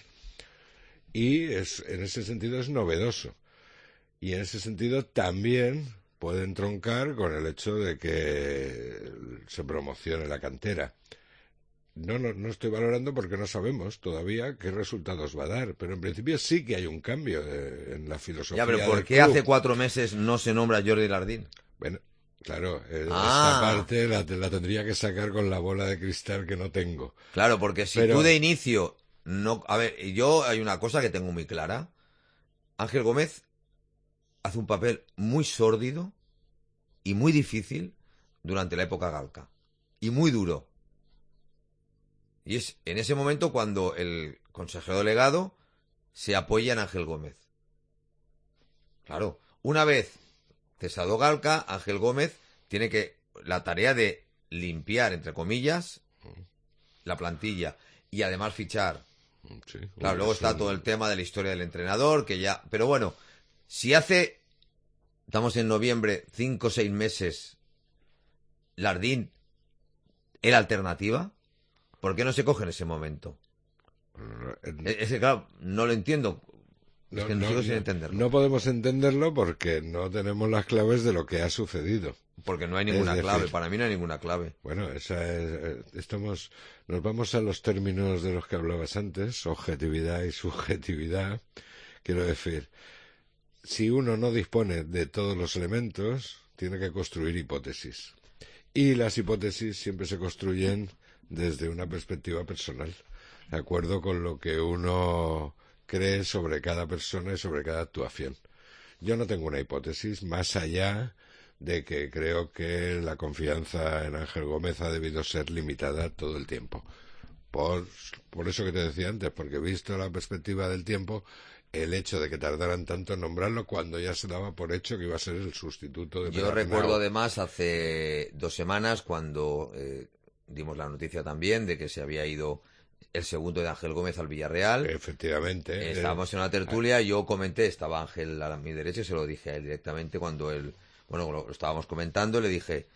Y es, en ese sentido es novedoso. Y en ese sentido también puede entroncar con el hecho de que se promocione la cantera. No, no, no estoy valorando porque no sabemos todavía qué resultados va a dar, pero en principio sí que hay un cambio de, en la filosofía. Ya, pero ¿por del qué club. Hace cuatro meses no se nombra Jordi Lardín? Bueno, claro, eh, ah. esta parte la, la tendría que sacar con la bola de cristal que no tengo. Claro, porque si pero... tú de inicio no... A ver, yo hay una cosa que tengo muy clara. Ángel Gómez hace un papel muy sórdido y muy difícil durante la época Galca. Y muy duro. Y es en ese momento cuando el consejero delegado se apoya en Ángel Gómez. Claro, una vez cesado Galca, Ángel Gómez tiene que la tarea de limpiar, entre comillas, la plantilla y además fichar. Sí, claro, luego está todo el tema de la historia del entrenador, que ya... Pero bueno, si hace, estamos en noviembre, cinco o seis meses, Lardín era alternativa, ¿por qué no se coge en ese momento? Es que, claro, no lo entiendo. Es no, que no, no, sigo sin no, entenderlo. No podemos entenderlo porque no tenemos las claves de lo que ha sucedido. Porque no hay ninguna es decir, clave, para mí no hay ninguna clave. Bueno, esa es, estamos, nos vamos a los términos de los que hablabas antes, objetividad y subjetividad. Quiero decir, si uno no dispone de todos los elementos, tiene que construir hipótesis. Y las hipótesis siempre se construyen desde una perspectiva personal, de acuerdo con lo que uno cree sobre cada persona y sobre cada actuación. Yo no tengo una hipótesis más allá de que creo que la confianza en Ángel Gómez ha debido ser limitada todo el tiempo. Por, por eso que te decía antes, porque visto la perspectiva del tiempo, el hecho de que tardaran tanto en nombrarlo cuando ya se daba por hecho que iba a ser el sustituto de Yo Pedro recuerdo Arnau. además hace dos semanas cuando eh, dimos la noticia también de que se había ido el segundo de Ángel Gómez al Villarreal. Efectivamente. Eh, eh, estábamos en una tertulia, yo comenté, estaba Ángel a mi derecha y se lo dije a él directamente cuando él, bueno, lo, lo estábamos comentando, le dije,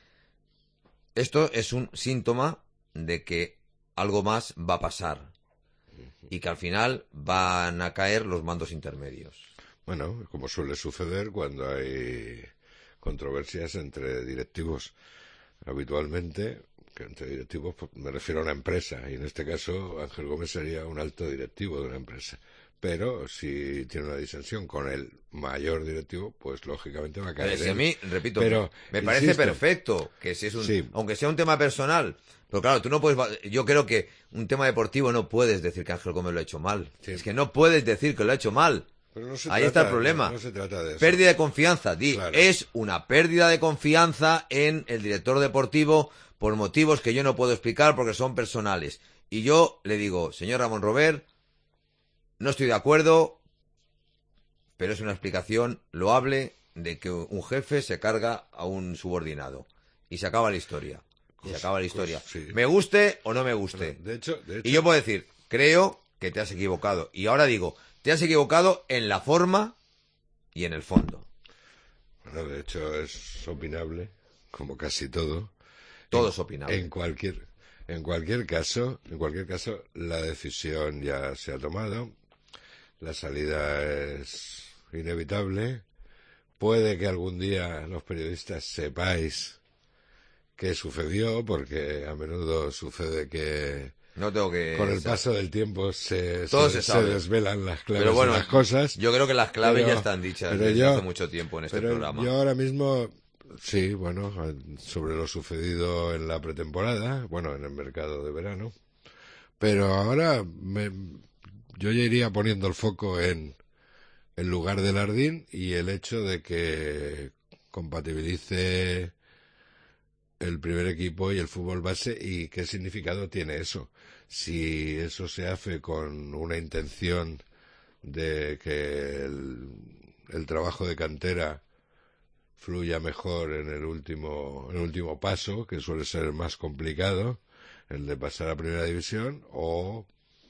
esto es un síntoma de que algo más va a pasar y que al final van a caer los mandos intermedios. Bueno, como suele suceder cuando hay controversias entre directivos. Habitualmente, que entre directivos pues, me refiero a una empresa, y en este caso Ángel Gómez sería un alto directivo de una empresa. Pero si tiene una disensión con el mayor directivo, pues lógicamente va a caer. Pero si a él. mí, repito, Pero, me parece insisto, perfecto que si es un, sí. aunque sea un tema personal, pero claro, tú no puedes, yo creo que un tema deportivo no puedes decir que Ángel Gómez lo ha hecho mal. Sí. Es que no puedes decir que lo ha hecho mal. Pero no se Ahí trata- está el problema. No, no se trata de eso. Pérdida de confianza, di, Claro. es una pérdida de confianza en el director deportivo por motivos que yo no puedo explicar porque son personales. Y yo le digo, señor Ramón Robert, no estoy de acuerdo, pero es una explicación loable de que un jefe se carga a un subordinado. Y se acaba la historia. Y se Cos- acaba la historia. cos- sí. Me guste o no me guste. De hecho, de hecho Y yo puedo decir, creo que te has equivocado. Y ahora digo, te has equivocado en la forma y en el fondo. bueno, de hecho es opinable, como casi todo. Todo En- es opinable. En cualquier, en cualquier caso, en cualquier caso, la decisión ya se ha tomado. La salida es inevitable. Puede que algún día los periodistas sepáis qué sucedió, porque a menudo sucede que No tengo que... con el o sea, paso del tiempo se, Todo se, se sabe. se desvelan las claves Pero bueno, de las cosas. yo creo que las claves Pero- ya están dichas pero desde yo- hace mucho tiempo en este Pero programa. yo ahora mismo, sí, bueno, sobre lo sucedido en la pretemporada, bueno, en el mercado de verano, pero ahora me, yo ya iría poniendo el foco en el lugar del Ardín y el hecho de que compatibilice el primer equipo y el fútbol base y qué significado tiene eso. Si eso se hace con una intención de que el, el trabajo de cantera fluya mejor en el último, en el último paso, que suele ser el más complicado, el de pasar a primera división, o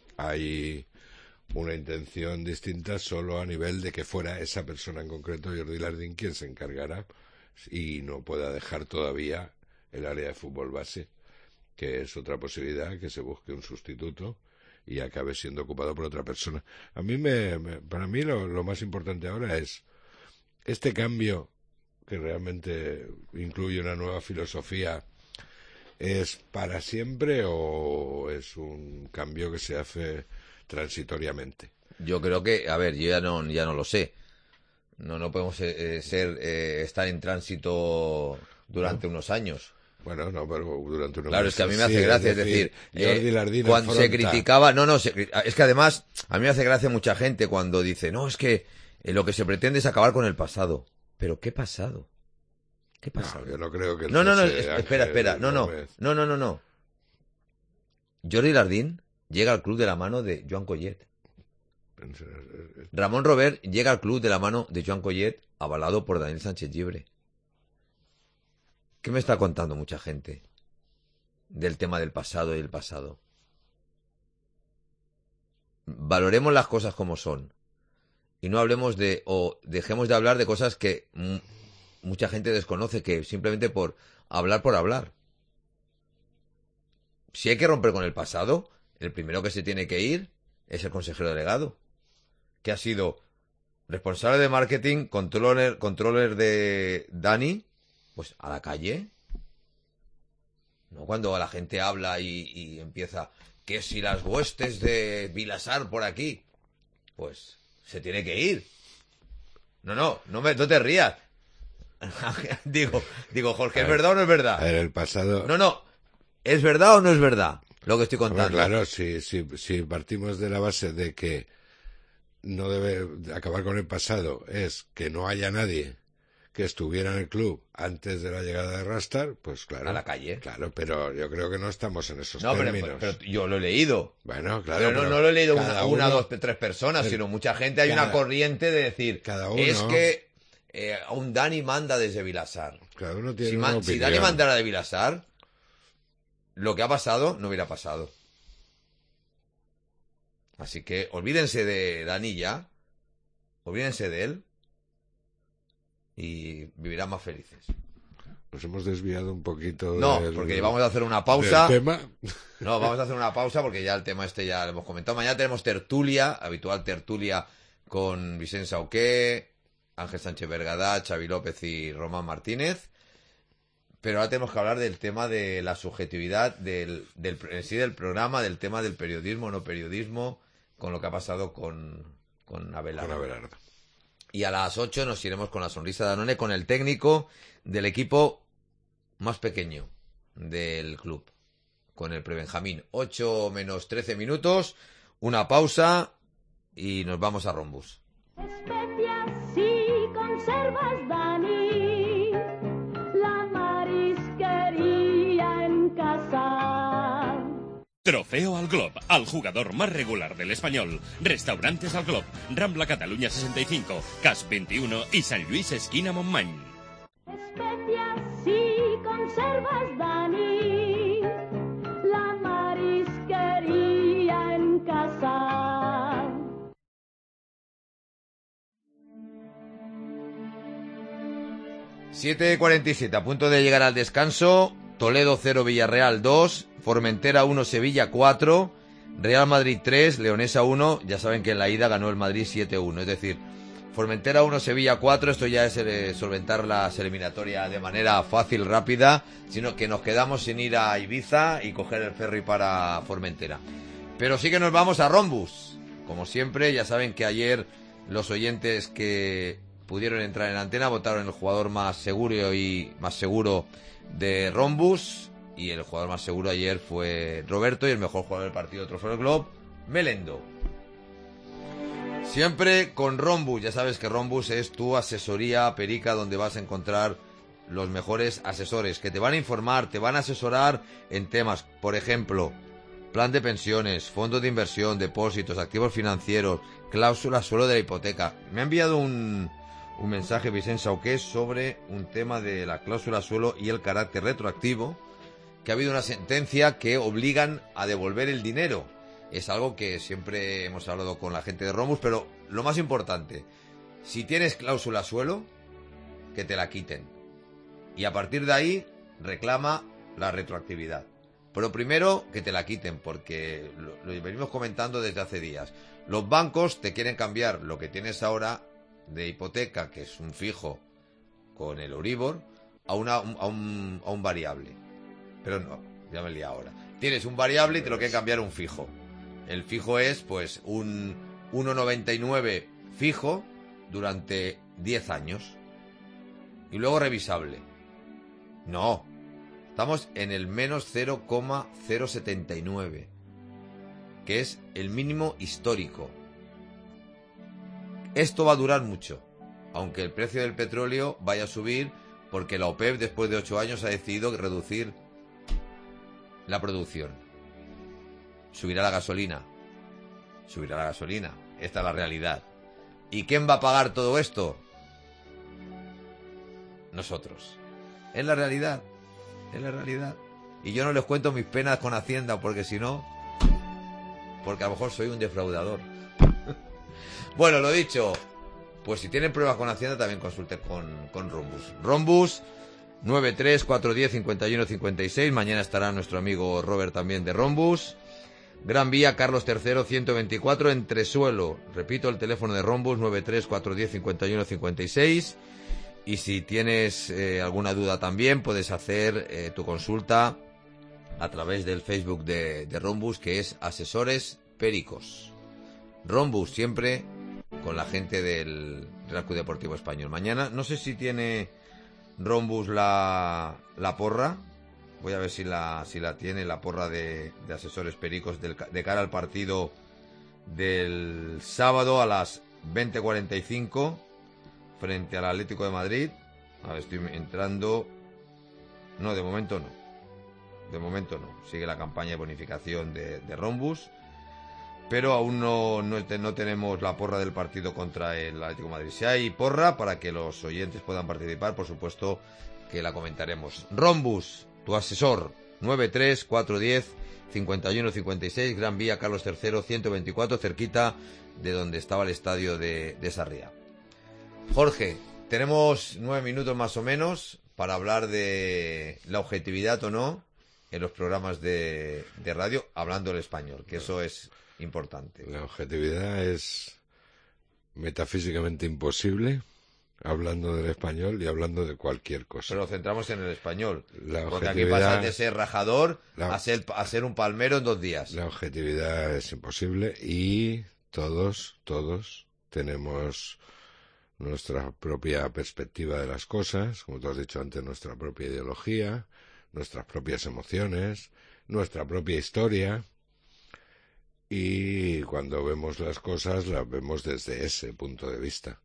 hay una intención distinta solo a nivel de que fuera esa persona en concreto, Jordi Lardín, quien se encargara y no pueda dejar todavía el área de fútbol base, que es otra posibilidad, que se busque un sustituto y acabe siendo ocupado por otra persona. A mí me, me para mí lo, lo más importante ahora es este cambio que realmente incluye una nueva filosofía. ¿Es para siempre o es un cambio que se hace transitoriamente? Yo creo que, a ver, yo ya no, ya no lo sé. No, no podemos eh, ser, eh, estar en tránsito durante unos años. Bueno, no, pero durante unos Claro, es que a mí me meses, hace sí, gracia, es decir, Jordi eh, Lardín cuando se afronta- criticaba, no, no, se- es que además a mí me hace gracia mucha gente cuando dice, no, es que eh, lo que se pretende es acabar con el pasado. ¿Pero qué pasado? ¿Qué pasado? No, yo no creo que el No, no, no, cese es- de espera, Ángel espera, no, no, Gómez- no, no, no, no. Jordi Lardín llega al club de la mano de Joan Collet. Ramón Robert llega al club de la mano de Joan Collet, avalado por Daniel Sánchez Llibre. ¿Qué me está contando mucha gente del tema del pasado y el pasado? Valoremos las cosas como son y no hablemos de, o dejemos de hablar de cosas que mm, mucha gente desconoce, que simplemente por hablar por hablar. Si hay que romper con el pasado, el primero que se tiene que ir es el consejero delegado, que ha sido responsable de marketing, controller, controller de Dani, pues a la calle. No cuando la gente habla y, y empieza, que si las huestes de Vilasar por aquí, pues se tiene que ir. No, no, no, me, no te rías. digo, digo, Jorge, ¿es verdad o no es A verdad? ver, el pasado... No, no, ¿es verdad o no es verdad lo que estoy Hombre, contando? claro, si, si, si partimos de la base de que no debe acabar con el pasado es que no haya nadie que estuviera en el club antes de la llegada de Rastar, pues claro. A la calle. Claro, pero yo creo que no estamos en esos no, términos. Pero, pero yo lo he leído. Bueno, claro. Pero no, pero no lo he leído una, uno, una, dos, tres personas, pero sino mucha gente. Hay cada, una corriente de decir, cada uno, es que eh, un Dani manda desde Vilasar. Cada uno tiene si, una man, opinión. si Dani mandara de Vilasar, lo que ha pasado no hubiera pasado. Así que olvídense de Dani ya. Olvídense de él. Y vivirán más felices. Nos hemos desviado un poquito. No, del, porque vamos a hacer una pausa. Del tema. No, vamos a hacer una pausa porque ya el tema este ya lo hemos comentado. Mañana tenemos tertulia, habitual tertulia con Vicente Sauqué, Ángel Sánchez Vergadá, Xavi López y Román Martínez. Pero ahora tenemos que hablar del tema de la subjetividad del, del, en sí del programa, del tema del periodismo o no periodismo, con lo que ha pasado con, con Abelardo. Con Abelardo. Y a las ocho nos iremos con la sonrisa de Danone, con el técnico del equipo más pequeño del club, con el Prebenjamín. ocho menos trece minutos, una pausa y nos vamos a Rombus. Especias y conservas, Dani, la marisquería en casa. Trofeo al Glob, al jugador más regular del Español. Restaurantes al Glob, Rambla Cataluña sesenta y cinco, Cas veintiuno y San Luis esquina Montmany. Especias y conservas, Dani, la marisquería en casa. siete cuarenta y siete, a punto de llegar al descanso. Toledo cero, Villarreal dos, Formentera uno, Sevilla cuatro, Real Madrid tres, Leonesa uno. Ya saben que en la ida ganó el Madrid siete uno, es decir, Formentera uno, Sevilla cuatro. Esto ya es eh, solventar las eliminatorias de manera fácil, rápida, sino que nos quedamos sin ir a Ibiza y coger el ferry para Formentera. Pero sí que nos vamos a Rombus. Como siempre, ya saben que ayer los oyentes que pudieron entrar en antena votaron el jugador más seguro y más seguro de Rombus, y el jugador más seguro ayer fue Roberto, y el mejor jugador del partido Trofeo del Glob, Melendo. Siempre con Rombus, ya sabes que Rombus es tu asesoría perica, donde vas a encontrar los mejores asesores que te van a informar, te van a asesorar en temas, por ejemplo, plan de pensiones, fondos de inversión, depósitos, activos financieros, cláusula suelo de la hipoteca. Me ha enviado un un mensaje Vicente Sauqué sobre un tema de la cláusula suelo y el carácter retroactivo, que ha habido una sentencia que obligan a devolver el dinero. Es algo que siempre hemos hablado con la gente de Rombus, pero lo más importante, si tienes cláusula suelo, que te la quiten. Y a partir de ahí, reclama la retroactividad. Pero primero, que te la quiten, porque lo, lo venimos comentando desde hace días. Los bancos te quieren cambiar lo que tienes ahora de hipoteca, que es un fijo con el Euribor, a, una, a, un, a un variable. Pero no, ya me lié ahora. Tienes un variable y te lo quieren cambiar a un fijo. El fijo es, pues, un uno noventa y nueve fijo durante diez años. Y luego revisable. No, estamos en el menos cero coma cero setenta y nueve, que es el mínimo histórico. Esto va a durar mucho, aunque el precio del petróleo vaya a subir, porque la OPEP después de ocho años ha decidido reducir la producción. Subirá la gasolina. Subirá la gasolina. Esta es la realidad. ¿Y quién va a pagar todo esto? Nosotros. Es la realidad. Es la realidad. Y yo no les cuento mis penas con Hacienda, porque si no... Porque a lo mejor soy un defraudador. Bueno, lo dicho, pues si tienen pruebas con Hacienda también consulten con, con Rombus. Rombus nueve tres cuatro uno cero cinco uno cinco seis. Mañana estará nuestro amigo Robert también de Rombus. Gran Vía, Carlos tercero, ciento veinticuatro, Entresuelo. Repito, el teléfono de Rombus, nueve tres cuatro uno cero cinco uno cinco seis. Y si tienes eh, alguna duda también, puedes hacer eh, tu consulta a través del Facebook de, de Rombus, que es Asesores Pericos. Rombus, siempre con la gente del Real Club Deportivo Español. Mañana, no sé si tiene Rombus la, la porra. Voy a ver si la, si la tiene, la porra de, de Asesores Pericos del, de cara al partido del sábado a las veinte cuarenta y cinco frente al Atlético de Madrid. A ver, estoy entrando. No, de momento no. De momento no. Sigue la campaña de bonificación de, de Rhombus. Pero aún no, no, no tenemos la porra del partido contra el Atlético de Madrid. Si hay porra, para que los oyentes puedan participar, por supuesto que la comentaremos. Rhombus, tu asesor, nueve tres cuatro uno cero cincuenta y uno cincuenta y seis, Gran Vía Carlos tercero, ciento veinticuatro, cerquita de donde estaba el estadio de, de Sarriá. Jorge, tenemos nueve minutos más o menos para hablar de la objetividad o no en los programas de, de radio, hablando el español, que eso es importante. La objetividad es metafísicamente imposible, hablando del español y hablando de cualquier cosa. Pero lo centramos en el español. La porque aquí pasas de ser rajador la, a, ser, a ser un palmero en dos días. La objetividad es imposible y todos, todos tenemos nuestra propia perspectiva de las cosas, como tú has dicho antes, nuestra propia ideología, nuestras propias emociones, nuestra propia historia. Y cuando vemos las cosas, las vemos desde ese punto de vista.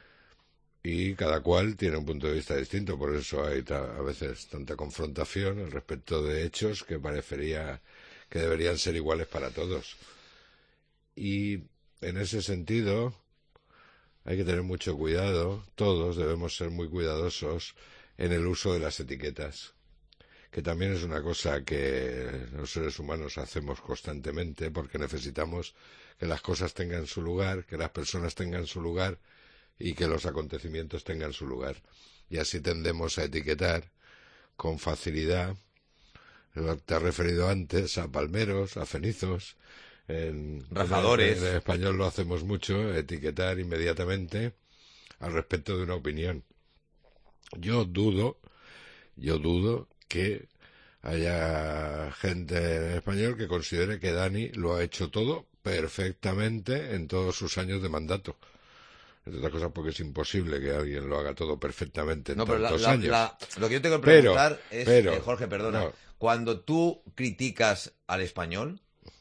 Y cada cual tiene un punto de vista distinto, por eso hay a veces tanta confrontación al respecto de hechos que parecería que deberían ser iguales para todos. Y en ese sentido hay que tener mucho cuidado, todos debemos ser muy cuidadosos en el uso de las etiquetas, que también es una cosa que los seres humanos hacemos constantemente porque necesitamos que las cosas tengan su lugar, que las personas tengan su lugar y que los acontecimientos tengan su lugar. Y así tendemos a etiquetar con facilidad. Te has referido antes a palmeros, a cenizos. En, Rajadores. En, en español lo hacemos mucho, etiquetar inmediatamente al respecto de una opinión. Yo dudo, yo dudo que haya gente en español que considere que Dani lo ha hecho todo perfectamente en todos sus años de mandato. Entre otras cosas porque es imposible que alguien lo haga todo perfectamente en no, pero tantos la, la, años. La, lo que yo tengo que preguntar pero, es, pero, eh, Jorge, perdona, no. Cuando tú criticas al español,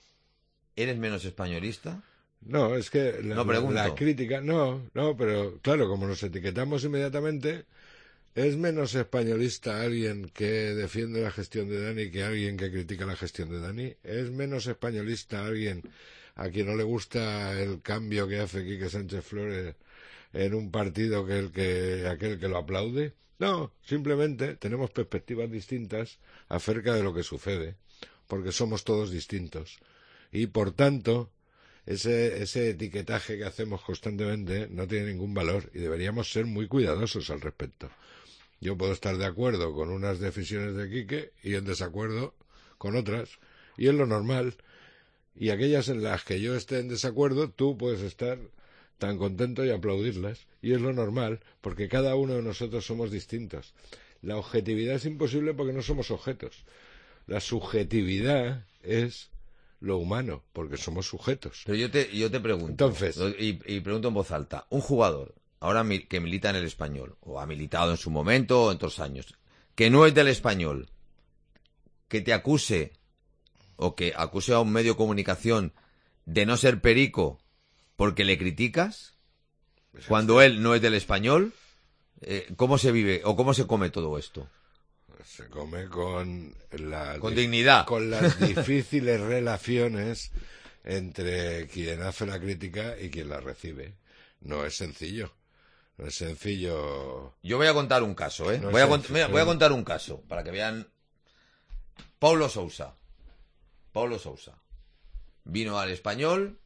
¿eres menos españolista? No, es que la, no la, la crítica, no, no, pero claro, como nos etiquetamos inmediatamente, es menos españolista alguien que defiende la gestión de Dani que alguien que critica la gestión de Dani. Es menos españolista alguien a quien no le gusta el cambio que hace Quique Sánchez Flores en un partido que el que aquel que lo aplaude. No, simplemente tenemos perspectivas distintas acerca de lo que sucede, porque somos todos distintos. Y por tanto, ese, ese etiquetaje que hacemos constantemente no tiene ningún valor y deberíamos ser muy cuidadosos al respecto. Yo puedo estar de acuerdo con unas decisiones de Quique y en desacuerdo con otras, y es lo normal. Y aquellas en las que yo esté en desacuerdo, tú puedes estar tan contento y aplaudirlas. Y es lo normal, porque cada uno de nosotros somos distintos. La objetividad es imposible porque no somos objetos. La subjetividad es lo humano, porque somos sujetos. Pero yo te, yo te pregunto, Entonces, y, y pregunto en voz alta, un jugador, ahora que milita en el Español, o ha militado en su momento o en otros años, que no es del Español, que te acuse, o que acuse a un medio de comunicación de no ser perico porque le criticas, cuando él no es del Español, eh, ¿cómo se vive o cómo se come todo esto? Se come con la con dignidad, con las difíciles relaciones entre quien hace la crítica y quien la recibe. No es sencillo. No es sencillo. Yo voy a contar un caso, ¿eh? No voy, a sencillo. Mira, voy a contar un caso para que vean. Paulo Sousa. Paulo Sousa vino al Español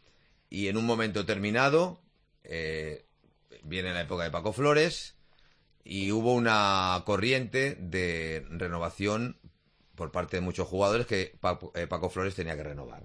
y en un momento determinado eh, viene la época de Paco Flores y hubo una corriente de renovación por parte de muchos jugadores que Paco, eh, Paco Flores tenía que renovar.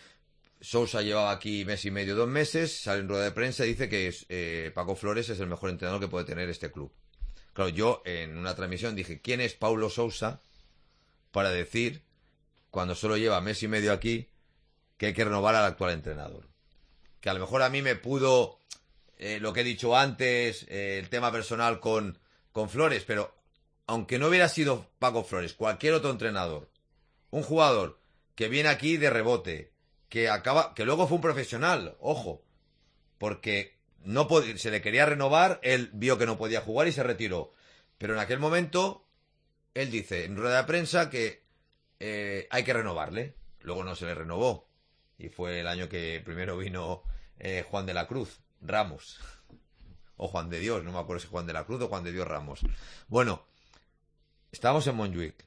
Sousa llevaba aquí mes y medio, dos meses, sale en rueda de prensa y dice que eh, Paco Flores es el mejor entrenador que puede tener este club. Claro, yo en una transmisión dije, ¿quién es Paulo Sousa para decir, cuando solo lleva mes y medio aquí, que hay que renovar al actual entrenador? Que a lo mejor a mí me pudo, eh, lo que he dicho antes, eh, el tema personal con, con Flores, pero aunque no hubiera sido Paco Flores, cualquier otro entrenador, un jugador que viene aquí de rebote, que acaba, que luego fue un profesional, ojo, porque no pod- se le quería renovar, él vio que no podía jugar y se retiró. Pero en aquel momento, él dice en rueda de prensa que eh, hay que renovarle. Luego no se le renovó. Y fue el año que primero vino eh, Juan de la Cruz Ramos. O Juan de Dios, no me acuerdo si Juan de la Cruz o Juan de Dios Ramos. Bueno, estábamos en Montjuic.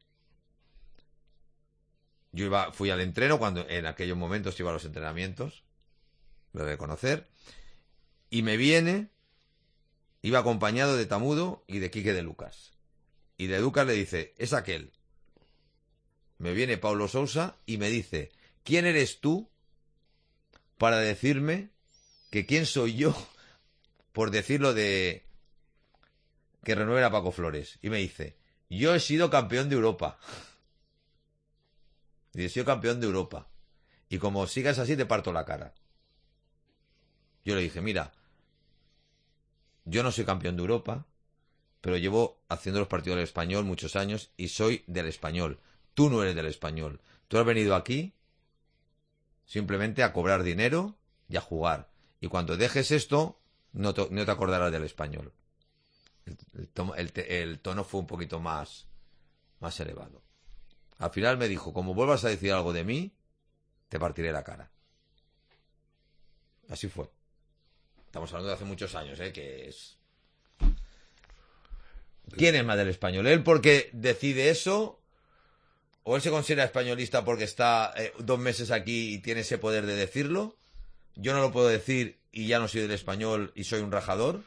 Yo iba, fui al entreno cuando en aquellos momentos iba a los entrenamientos, lo de conocer, y me viene, iba acompañado de Tamudo y de Quique de Lucas. Y de Lucas le dice, es aquel. Me viene Paulo Sousa y me dice, ¿quién eres tú para decirme que quién soy yo por decirlo de que renueve a Paco Flores? Y me dice, yo he sido campeón de Europa. Y he sido campeón de Europa. Y como sigas así te parto la cara. Yo le dije, mira, yo no soy campeón de Europa, pero llevo haciendo los partidos del Español muchos años y soy del Español. Tú no eres del Español. Tú has venido aquí simplemente a cobrar dinero y a jugar. Y cuando dejes esto, no te, no te acordarás del Español. El, el, tono, el, el tono fue un poquito más, más elevado. Al final me dijo, como vuelvas a decir algo de mí, te partiré la cara. Así fue. Estamos hablando de hace muchos años, ¿eh? Que es... ¿Quién es más del Español? ¿Él porque decide eso? ¿O él se considera españolista porque está eh, dos meses aquí y tiene ese poder de decirlo? Yo no lo puedo decir y ya no soy del Español y soy un rajador.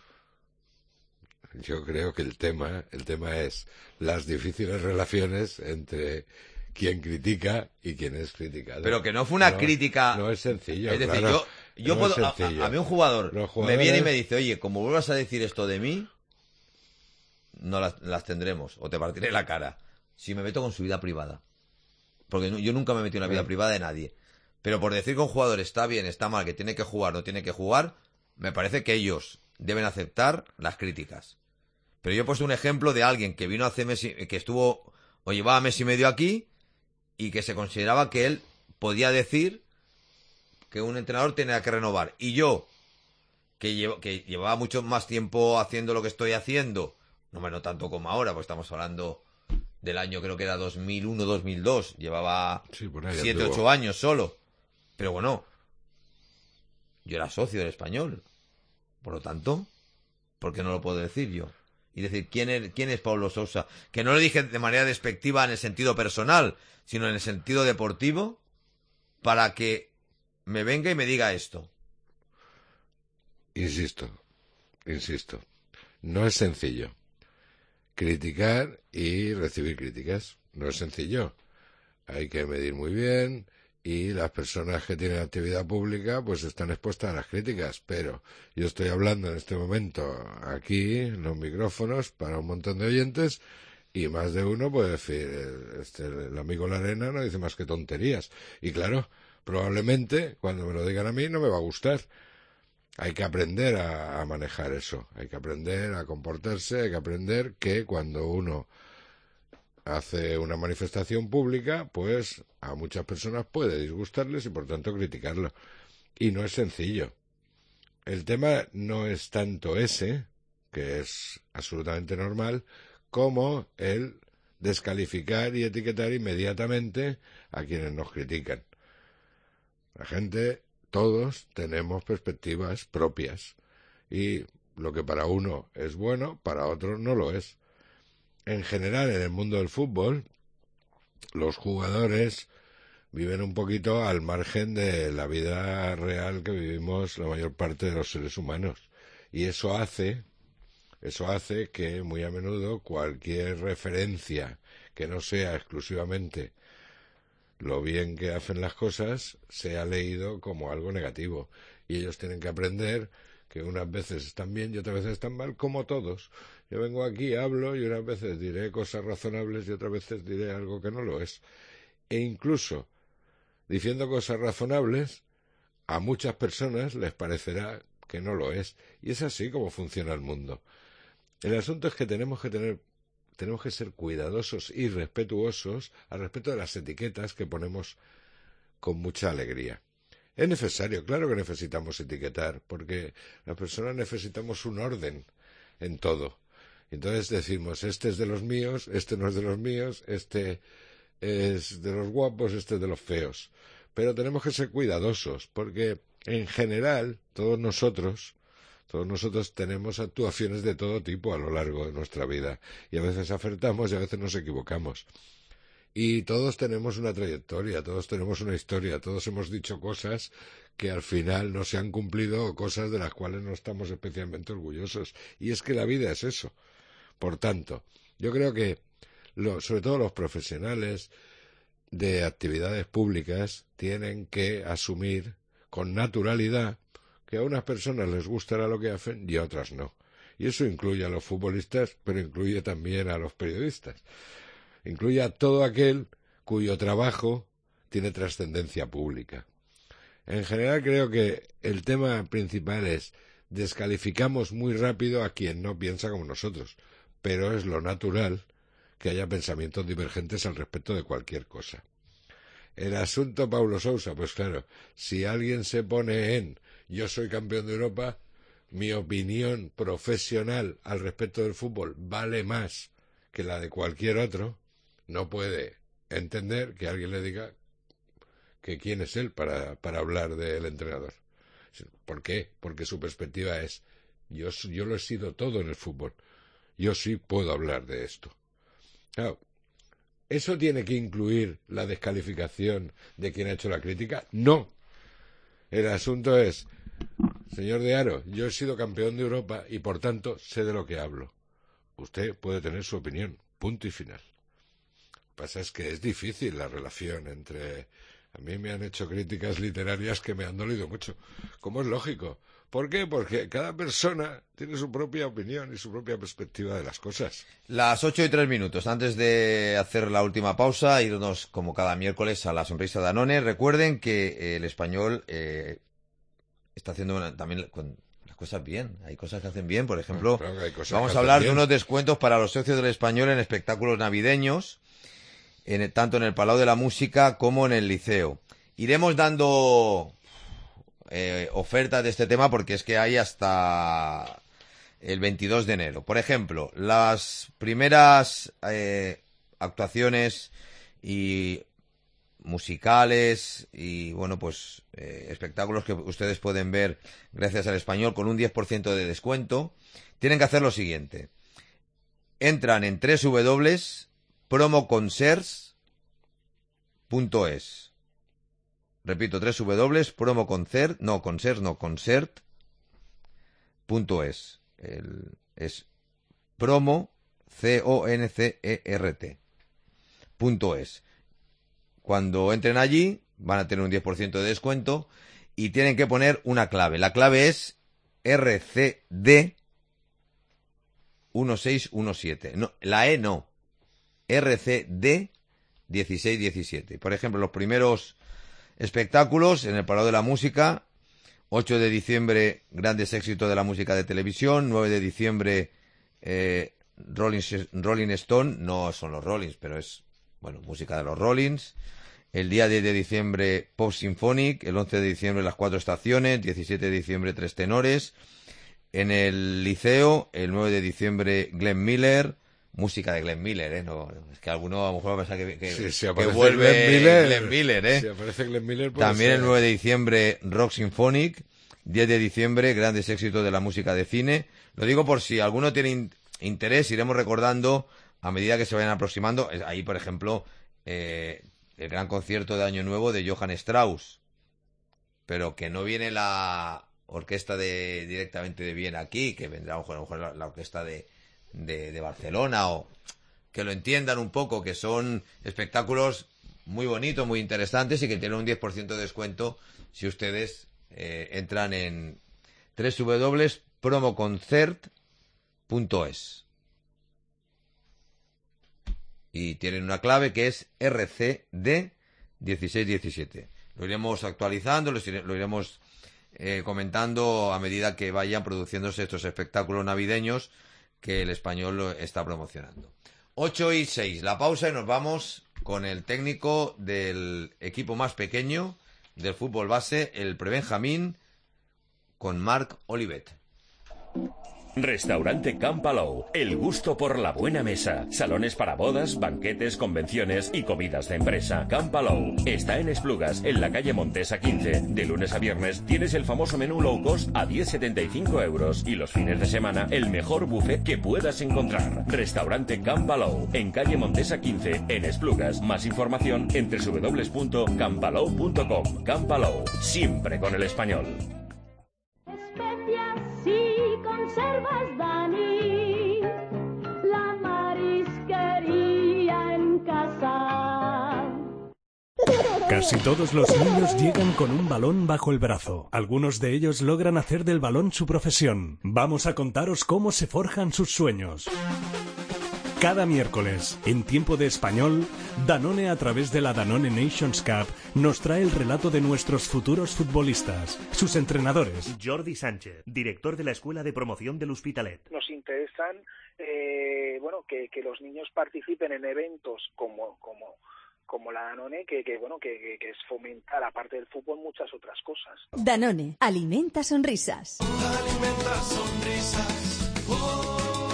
Yo creo que el tema, el tema es las difíciles relaciones entre quien critica y quien es criticado. Pero que no fue una no, crítica... No es sencillo, Es decir, claro, yo, yo no puedo... es sencillo. A, a mí un jugador jugadores... me viene y me dice, oye, como vuelvas a decir esto de mí, no las, las tendremos, o te partiré la cara. Si me meto con su vida privada. Porque no, yo nunca me he metido en la vida Bueno. privada de nadie. Pero por decir que un jugador está bien, está mal, que tiene que jugar, no tiene que jugar, me parece que ellos deben aceptar las críticas. Pero yo he puesto un ejemplo de alguien que vino hace mes y, que estuvo o llevaba mes y medio aquí y que se consideraba que él podía decir que un entrenador tenía que renovar. Y yo, que, llevo, que llevaba mucho más tiempo haciendo lo que estoy haciendo, no menos tanto como ahora, pues estamos hablando del año, creo que era dos mil uno dos mil dos, llevaba Sí, por ahí siete ocho años solo. Pero bueno, yo era socio del Español. Por lo tanto, ¿por qué no lo puedo decir yo? Y decir, ¿quién es, quién es Paulo Sousa? Que no lo dije de manera despectiva en el sentido personal, sino en el sentido deportivo, para que me venga y me diga esto. Insisto, insisto, no es sencillo criticar y recibir críticas. No es sencillo. Hay que medir muy bien y las personas que tienen actividad pública pues están expuestas a las críticas. Pero yo estoy hablando en este momento aquí en los micrófonos para un montón de oyentes y más de uno puede decir, este, el amigo Larena no dice más que tonterías. Y claro, probablemente cuando me lo digan a mí no me va a gustar. Hay que aprender a, a manejar eso, hay que aprender a comportarse, hay que aprender que cuando uno hace una manifestación pública, pues a muchas personas puede disgustarles y por tanto criticarlo. Y no es sencillo. El tema no es tanto ese, que es absolutamente normal, como el descalificar y etiquetar inmediatamente a quienes nos critican. La gente... Todos tenemos perspectivas propias y lo que para uno es bueno, para otro no lo es. En general, en el mundo del fútbol, los jugadores viven un poquito al margen de la vida real que vivimos la mayor parte de los seres humanos. Y eso hace, eso hace que muy a menudo cualquier referencia que no sea exclusivamente lo bien que hacen las cosas sea leído como algo negativo. Y ellos tienen que aprender que unas veces están bien y otras veces están mal, como todos. Yo vengo aquí, hablo y unas veces diré cosas razonables y otras veces diré algo que no lo es. E incluso, diciendo cosas razonables, a muchas personas les parecerá que no lo es. Y es así como funciona el mundo. El asunto es que tenemos que tener Tenemos que ser cuidadosos y respetuosos al respecto de las etiquetas que ponemos con mucha alegría. Es necesario, claro que necesitamos etiquetar, porque las personas necesitamos un orden en todo. Entonces decimos, este es de los míos, este no es de los míos, este es de los guapos, este es de los feos. Pero tenemos que ser cuidadosos, porque en general todos nosotros, todos nosotros tenemos actuaciones de todo tipo a lo largo de nuestra vida. Y a veces acertamos y a veces nos equivocamos. Y todos tenemos una trayectoria, todos tenemos una historia, todos hemos dicho cosas que al final no se han cumplido o cosas de las cuales no estamos especialmente orgullosos. Y es que la vida es eso. Por tanto, yo creo que, lo, sobre todo los profesionales de actividades públicas, tienen que asumir con naturalidad que a unas personas les gustará lo que hacen y a otras no. Y eso incluye a los futbolistas, pero incluye también a los periodistas. Incluye a todo aquel cuyo trabajo tiene trascendencia pública. En general creo que el tema principal es descalificamos muy rápido a quien no piensa como nosotros, pero es lo natural que haya pensamientos divergentes al respecto de cualquier cosa. El asunto Paulo Sousa, pues claro, si alguien se pone en yo soy campeón de Europa, mi opinión profesional al respecto del fútbol vale más que la de cualquier otro, no puede entender que alguien le diga que quién es él para, para hablar del entrenador. ¿Por qué? Porque su perspectiva es yo, yo lo he sido todo en el fútbol. Yo sí puedo hablar de esto. Claro, ¿eso tiene que incluir la descalificación de quien ha hecho la crítica? No. El asunto es, señor de Haro, yo he sido campeón de Europa y por tanto sé de lo que hablo. Usted puede tener su opinión, punto y final. Lo que pasa es que es difícil la relación entre... A mí me han hecho críticas literarias que me han dolido mucho, como es lógico. ¿Por qué? Porque cada persona tiene su propia opinión y su propia perspectiva de las cosas. Las ocho y tres minutos. Antes de hacer la última pausa, irnos como cada miércoles a la sonrisa de Danone. Recuerden que eh, el Español eh, está haciendo una, también con las cosas bien. Hay cosas que hacen bien. Por ejemplo, Claro que hay cosas vamos que a hablar hacen de bien. unos descuentos para los socios del Español en espectáculos navideños, en, tanto en el Palau de la Música como en el Liceo. Iremos dando eh, ofertas de este tema porque es que hay hasta el veintidós de enero. Por ejemplo, las primeras eh, actuaciones y musicales y, bueno, pues eh, espectáculos que ustedes pueden ver gracias al Español con un diez por ciento de descuento, tienen que hacer lo siguiente. Entran en doble u doble u doble u punto promoconcerts punto es. Repito, doble u doble u doble u punto promoconcert, no, concert, no, concert punto es. El, es promo, C O N C E R T, punto es. Cuando entren allí, van a tener un diez por ciento de descuento y tienen que poner una clave. La clave es R C D dieciséis diecisiete. No, la E no. R C D dieciséis diecisiete. Por ejemplo, los primeros espectáculos en el Palau de la Música, ocho de diciembre, grandes éxitos de la música de televisión, nueve de diciembre, eh, Rolling, Rolling Stone, no son los Rollins, pero es, bueno, música de los Rollins. El día diez de diciembre, Pop Symphonic, el once de diciembre, Las Cuatro Estaciones, diecisiete de diciembre, Tres Tenores. En el Liceo, el nueve de diciembre, Glenn Miller, música de Glenn Miller, ¿eh? No, es que alguno a lo mejor va a pensar que, que, Sí, si que aparece vuelve Glenn Miller, Glenn Miller, ¿eh? Si aparece Glenn Miller, puede También ser. el nueve de diciembre, Rock Symphonic. diez de diciembre, grandes éxitos de la música de cine. Lo digo por si alguno tiene in- interés, iremos recordando a medida que se vayan aproximando. Ahí, por ejemplo, eh, el gran concierto de Año Nuevo de Johann Strauss. Pero que no viene la orquesta de directamente de Viena aquí, que vendrá a lo mejor la, la orquesta de, de, de Barcelona, o que lo entiendan un poco, que son espectáculos muy bonitos, muy interesantes y que tienen un diez por ciento de descuento si ustedes eh, entran en doble u doble u doble u punto promoconcert punto es y tienen una clave que es R C D dieciséis diecisiete. Lo iremos actualizando, lo, ire, lo iremos eh, comentando a medida que vayan produciéndose estos espectáculos navideños que el Español está promocionando. ocho y seis, la pausa y nos vamos con el técnico del equipo más pequeño del fútbol base, el Prebenjamín, con Marc Olivet. Restaurante Can Palou, el gusto por la buena mesa. Salones para bodas, banquetes, convenciones y comidas de empresa. Can Palou está en Esplugas, en la calle Montesa quince. De lunes a viernes tienes el famoso menú low cost a diez setenta y cinco euros y los fines de semana el mejor buffet que puedas encontrar. Restaurante Can Palou, en calle Montesa quince, en Esplugas. Más información en doble u doble u doble u punto can palou punto com. Can Palou, siempre con el español. Especias y conservas, Dani, la marisquería en casa. Casi todos los niños llegan con un balón bajo el brazo. Algunos de ellos logran hacer del balón su profesión. Vamos a contaros cómo se forjan sus sueños. Cada miércoles, en Tiempo de Español, Danone, a través de la Danone Nations Cup, nos trae el relato de nuestros futuros futbolistas, sus entrenadores. Jordi Sánchez, director de la Escuela de Promoción del Hospitalet. Nos interesan eh, bueno, que, que los niños participen en eventos como, como, como la Danone, que, que, bueno, que, que es fomentar, aparte del fútbol, muchas otras cosas. Danone, alimenta sonrisas. Alimenta sonrisas. Oh.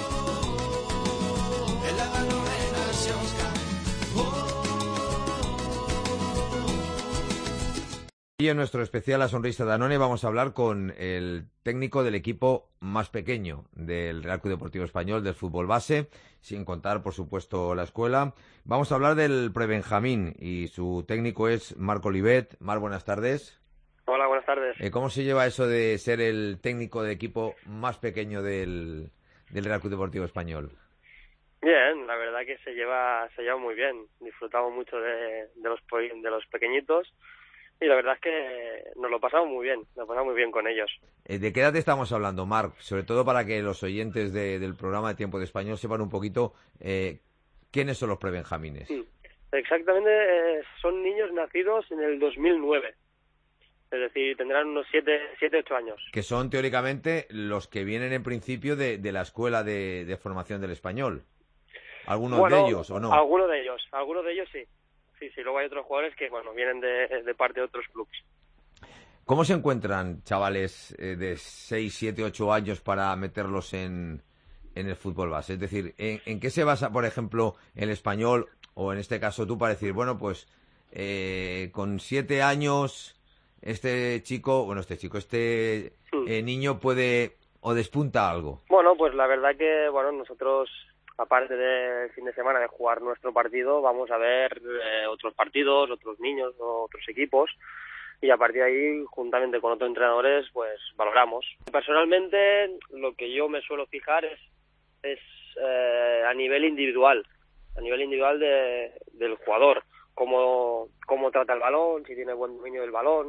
Y en nuestro especial La Sonrisa Danone vamos a hablar con el técnico del equipo más pequeño del Real Club Deportivo Español, del fútbol base, sin contar, por supuesto, la escuela. Vamos a hablar del prebenjamín y su técnico es Marc Olivet. Marc, buenas tardes. Hola, buenas tardes. Eh, ¿Cómo se lleva eso de ser el técnico del equipo más pequeño del, del Real Club Deportivo Español? Bien, la verdad que se lleva se lleva muy bien. Disfrutamos mucho de, de los de los pequeñitos y la verdad es que nos lo pasamos muy bien, nos lo pasamos muy bien con ellos. ¿De qué edad estamos hablando, Marc? Sobre todo para que los oyentes de, del programa de Tiempo de Español sepan un poquito eh, quiénes son los prebenjamines. Sí, exactamente, eh, son niños nacidos en el dos mil nueve. Es decir, tendrán unos siete, ocho años. Que son, teóricamente, los que vienen en principio de, de la Escuela de, de Formación del Español. ¿Algunos bueno, de ellos o no? Algunos de ellos, algunos de ellos sí. Sí, sí, luego hay otros jugadores que, bueno, vienen de, de parte de otros clubes. ¿Cómo se encuentran chavales eh, de seis, siete, ocho años para meterlos en, en el fútbol base? Es decir, ¿en, ¿en qué se basa, por ejemplo, el Español, o en este caso tú, para decir, bueno, pues eh, con siete años este chico, bueno, este chico, este eh, niño puede o despunta algo? Bueno, pues la verdad que, bueno, nosotros, aparte del fin de semana de jugar nuestro partido, vamos a ver eh, otros partidos, otros niños, otros equipos, y a partir de ahí, juntamente con otros entrenadores, pues valoramos. Personalmente, lo que yo me suelo fijar es, es eh, a nivel individual, a nivel individual de, del jugador, cómo, cómo trata el balón, si tiene buen dominio del balón,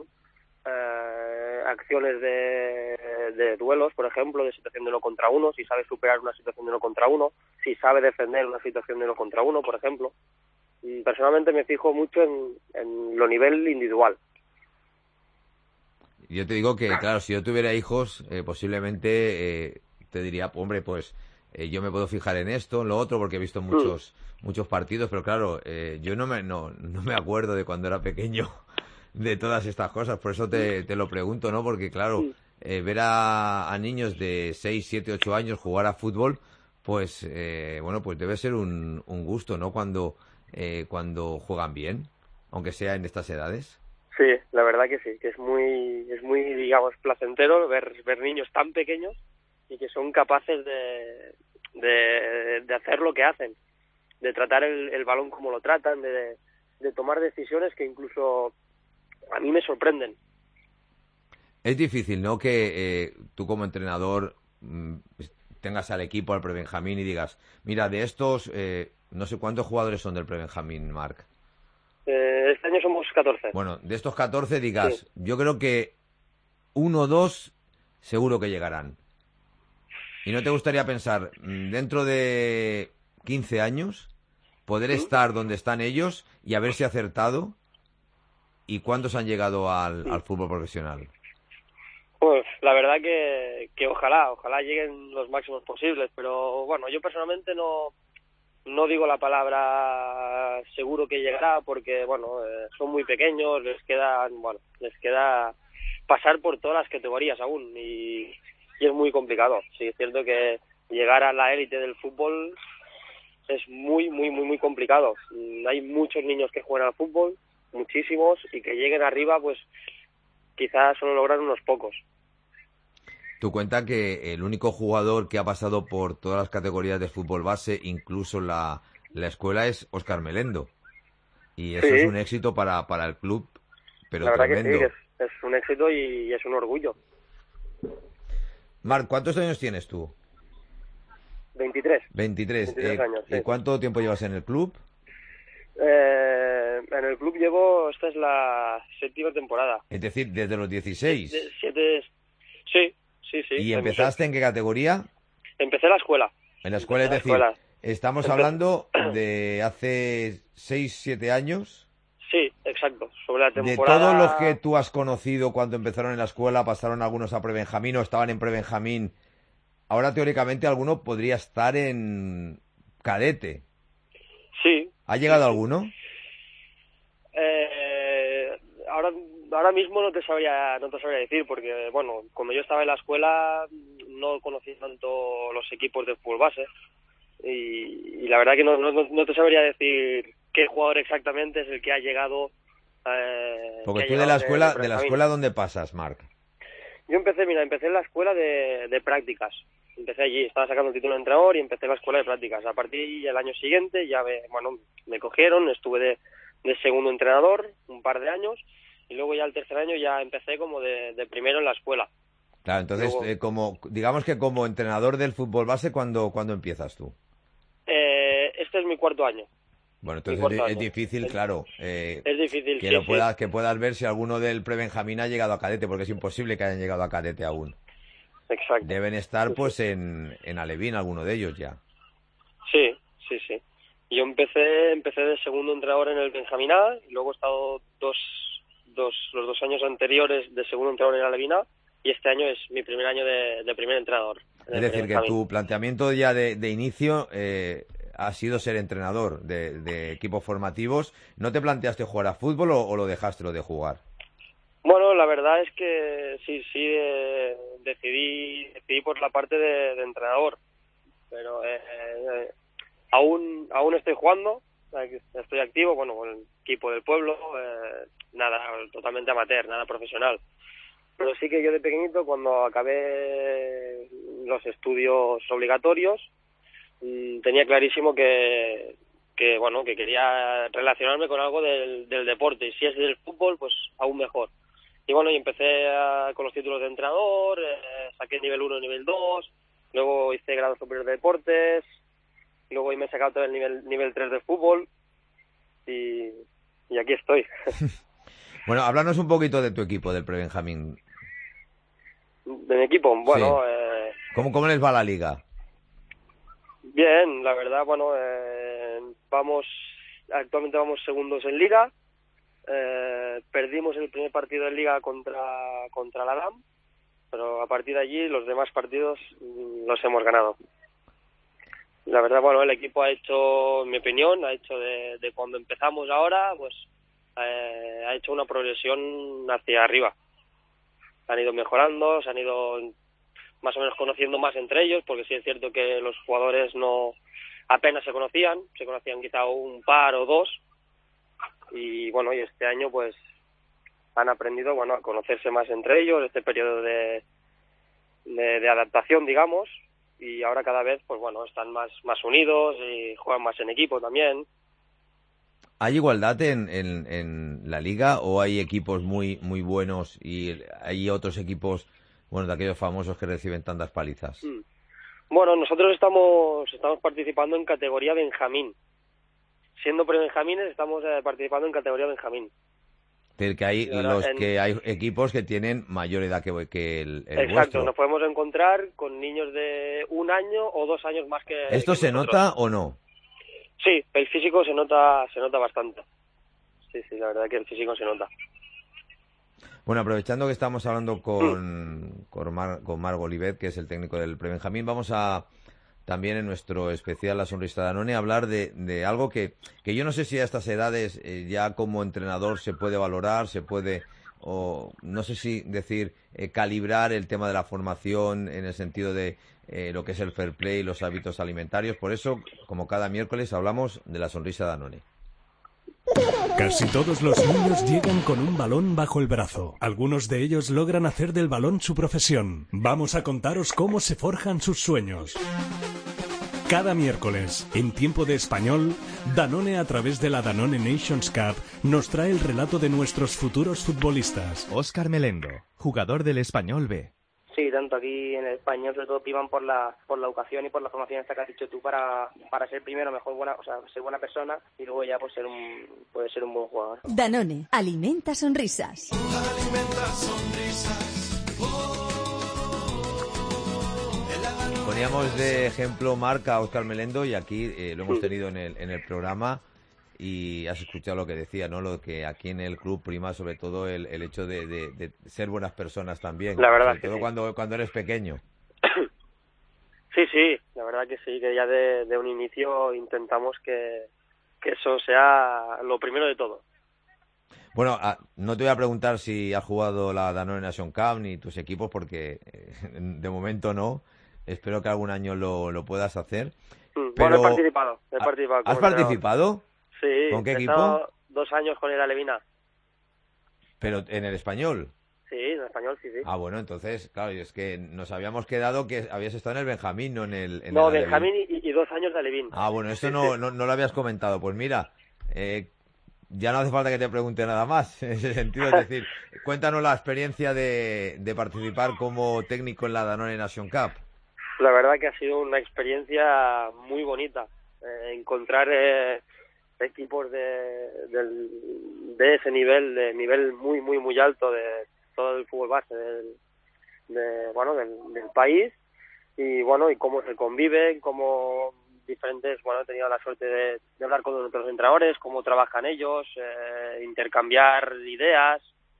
eh, acciones de, de duelos, por ejemplo, de situación de uno contra uno, si sabe superar una situación de uno contra uno, si sabe defender una situación de uno contra uno, por ejemplo. Y personalmente me fijo mucho en, en lo nivel individual. Yo te digo que, claro, si yo tuviera hijos, eh, posiblemente eh, te diría, hombre, pues eh, yo me puedo fijar en esto, en lo otro, porque he visto muchos mm. muchos partidos, pero claro, eh, yo no me, no, no me acuerdo de cuando era pequeño de todas estas cosas, por eso te, te lo pregunto, ¿no? Porque, claro, eh, ver a, a niños de seis, siete, ocho años jugar a fútbol, pues, eh, bueno, pues debe ser un, un gusto, ¿no? Cuando, eh, cuando juegan bien, aunque sea en estas edades. Sí, la verdad que sí, que es muy, es muy, digamos, placentero ver, ver niños tan pequeños y que son capaces de, de, de hacer lo que hacen, de tratar el, el balón como lo tratan, de, de tomar decisiones que incluso a mí me sorprenden. Es difícil, ¿no?, que eh, tú como entrenador mmm, tengas al equipo, al prebenjamín, y digas, mira, de estos, eh, no sé cuántos jugadores son del prebenjamín, Marc. Eh, este año somos catorce. Bueno, de estos catorce digas, sí. Yo creo que uno o dos seguro que llegarán. ¿Y no te gustaría pensar, dentro de quince años, poder ¿Sí? estar donde están ellos y haberse acertado? ¿Y cuántos han llegado al, sí. al fútbol profesional? Pues la verdad que, que ojalá, ojalá lleguen los máximos posibles, pero bueno, yo personalmente no, no digo la palabra seguro que llegará porque, bueno, eh, son muy pequeños, les queda, bueno, les queda pasar por todas las categorías aún y, y es muy complicado. Sí, es cierto que llegar a la élite del fútbol es muy, muy, muy, muy complicado. Hay muchos niños que juegan al fútbol, muchísimos, y que lleguen arriba, pues quizás solo logran unos pocos. Tú cuenta que el único jugador que ha pasado por todas las categorías de fútbol base, incluso la, la escuela, es Óscar Melendo. Y eso Sí. es un éxito para, para el club, pero La verdad tremendo. que sí, que es, es un éxito y, y es un orgullo. Marc, ¿cuántos años tienes tú? veintitrés. veintitrés. veintitrés Eh, años, sí. ¿Y cuánto tiempo llevas en el club? Eh, en el club llevo, esta es la séptima temporada. Es decir, desde los dieciséis. De- siete, sí, sí, sí. ¿Y empezaste en qué categoría? Empecé la escuela. En la escuela, es la decir, escuela. estamos Empe- hablando de hace seis, siete años. Sí, exacto. Sobre la De temporada... todos los que tú has conocido cuando empezaron en la escuela, pasaron algunos a prebenjamín o estaban en prebenjamín, ahora teóricamente alguno podría estar en cadete. Sí. ¿Ha llegado alguno? Eh, ahora ahora mismo no te sabría no te sabría decir porque bueno, como yo estaba en la escuela no conocí tanto los equipos de fútbol base y, y la verdad que no, no no te sabría decir qué jugador exactamente es el que ha llegado eh, Porque que tú ha de la llegado escuela, de la Benjamín. escuela ¿dónde pasas, Marc? Yo empecé, mira, empecé en la escuela de, de prácticas. Empecé allí, estaba sacando el título de entrenador y empecé en la escuela de prácticas. A partir del año siguiente ya me, bueno, me cogieron, estuve de, de segundo entrenador un par de años y luego ya el tercer año ya empecé como de, de primero en la escuela. Claro, entonces, Luego- eh, como digamos que como entrenador del fútbol base, ¿cuándo, ¿cuándo empiezas tú? Eh, este es mi cuarto año. Bueno, entonces cuarto es, es año. difícil, Es- claro, eh, Es difícil, que sí, lo sí. puedas, que puedas ver si alguno del prebenjamín ha llegado a cadete, porque es imposible que hayan llegado a cadete aún. Exacto. Deben estar pues en, en Alevín, alguno de ellos ya. Sí, sí, sí. Yo empecé empecé de segundo entrenador en el Benjamín A y luego he estado dos, dos, los dos años anteriores de segundo entrenador en Alevín A y este año es mi primer año de, de primer entrenador. en Es el decir, que Benjamín. tu planteamiento ya de, de inicio eh, ha sido ser entrenador de, de equipos formativos. ¿No te planteaste jugar a fútbol o, o lo dejaste lo de jugar? Bueno, la verdad es que sí, sí, eh, decidí, decidí por la parte de, de entrenador, pero eh, eh, aún, aún estoy jugando, eh, estoy activo, bueno, con el equipo del pueblo, eh, nada, totalmente amateur, nada profesional. Pero sí que yo de pequeñito, cuando acabé los estudios obligatorios, mm, tenía clarísimo que, que, bueno, que quería relacionarme con algo del, del deporte, y si es del fútbol, pues aún mejor. Y bueno, y empecé a- con los títulos de entrenador, eh, saqué nivel uno y nivel dos, luego hice grado superior de deportes, luego me he sacado todo el nivel nivel tres de fútbol y, y aquí estoy. Bueno, háblanos un poquito de tu equipo, del prebenjamín. De mi equipo, bueno, Sí. eh, ¿Cómo, ¿Cómo les va la liga? bien, la verdad, bueno, eh, vamos, actualmente vamos segundos en liga, eh, perdimos el primer partido en liga contra, contra la D A M, pero a partir de allí los demás partidos mm, los hemos ganado. La verdad, bueno, el equipo ha hecho, en mi opinión, ha hecho de, de cuando empezamos ahora, pues eh, ha hecho una progresión hacia arriba. Han ido mejorando, se han ido más o menos conociendo más entre ellos, porque sí es cierto que los jugadores no apenas se conocían, se conocían quizá un par o dos, y bueno, y este año pues han aprendido, bueno, a conocerse más entre ellos, este periodo de, de, de adaptación, digamos, y ahora cada vez, pues bueno, están más, más unidos y juegan más en equipo también. ¿Hay igualdad en, en, en la liga o hay equipos muy muy buenos y hay otros equipos, bueno, de aquellos famosos que reciben tantas palizas? Mm. Bueno, nosotros estamos estamos participando en categoría Benjamín. Siendo pre-benjamines, estamos eh, participando en categoría Benjamín. Es decir, que hay Y ahora los en- que hay equipos que tienen mayor edad que, que el, el Exacto, vuestro. nos podemos encontrar con niños de un año o dos años más que ¿Esto que se nosotros. nota o no? Sí, el físico se nota se nota bastante. Sí, sí, la verdad que el físico se nota. Bueno, aprovechando que estamos hablando con, con, Mar, con Marc Olivet, que es el técnico del Prebenjamín, vamos a también en nuestro especial La Sonrisa de Danone hablar de, de algo que, que yo no sé si a estas edades eh, ya como entrenador se puede valorar, se puede o no sé si decir, eh, calibrar el tema de la formación en el sentido de eh, lo que es el fair play, los hábitos alimentarios. Por eso, como cada miércoles, hablamos de la sonrisa Danone. Casi todos los niños llegan con un balón bajo el brazo. Algunos de ellos logran hacer del balón su profesión. Vamos a contaros cómo se forjan sus sueños. Cada miércoles, en tiempo de español, Danone, a través de la Danone Nations Cup, nos trae el relato de nuestros futuros futbolistas. Óscar Melendo, jugador del Español B. Sí, tanto aquí en el español, sobre todo piban por la por la educación y por la formación esta que has dicho tú para para ser primero mejor buena, o sea, ser buena persona y luego ya pues ser un puede ser un buen jugador. Danone, alimenta sonrisas. Alimenta sonrisas. Poníamos de ejemplo marca a Óscar Melendo y aquí eh, lo hemos tenido en el en el programa. Y has escuchado lo que decía, ¿no? Lo que aquí en el club prima sobre todo el, el hecho de, de, de ser buenas personas también. La verdad sobre que todo sí. cuando, cuando eres pequeño. Sí, sí, la verdad que sí, que ya de, de un inicio intentamos que, que eso sea lo primero de todo. Bueno, a, no te voy a preguntar si has jugado la Danone Nation Cup ni tus equipos porque eh, de momento no. Espero que algún año lo, lo puedas hacer. Mm, Pero... Bueno, he participado. He participado ¿Has como participado? Sí. ¿Con qué he equipo? estado dos años con el Alevina. Pero en el español. Sí, en español, sí, sí. Ah, bueno, entonces, claro, es que nos habíamos quedado que habías estado en el Benjamín, no en el en no, el Alevín. Benjamín y, y dos años de Alevín. Ah, bueno, esto Sí, no, sí. no, no lo habías comentado. Pues mira, eh, ya no hace falta que te pregunte nada más en ese sentido. Es decir, cuéntanos la experiencia de, de participar como técnico en la Danone Nation Cup. La verdad que ha sido una experiencia muy bonita. Eh, encontrar eh, equipos de, del, de ese nivel, de nivel muy, muy, muy alto de todo el fútbol base del, de, bueno, del, del país. Y bueno, y cómo se conviven, cómo diferentes, bueno, he tenido la suerte de, de hablar con otros entrenadores, cómo trabajan ellos, eh, intercambiar ideas,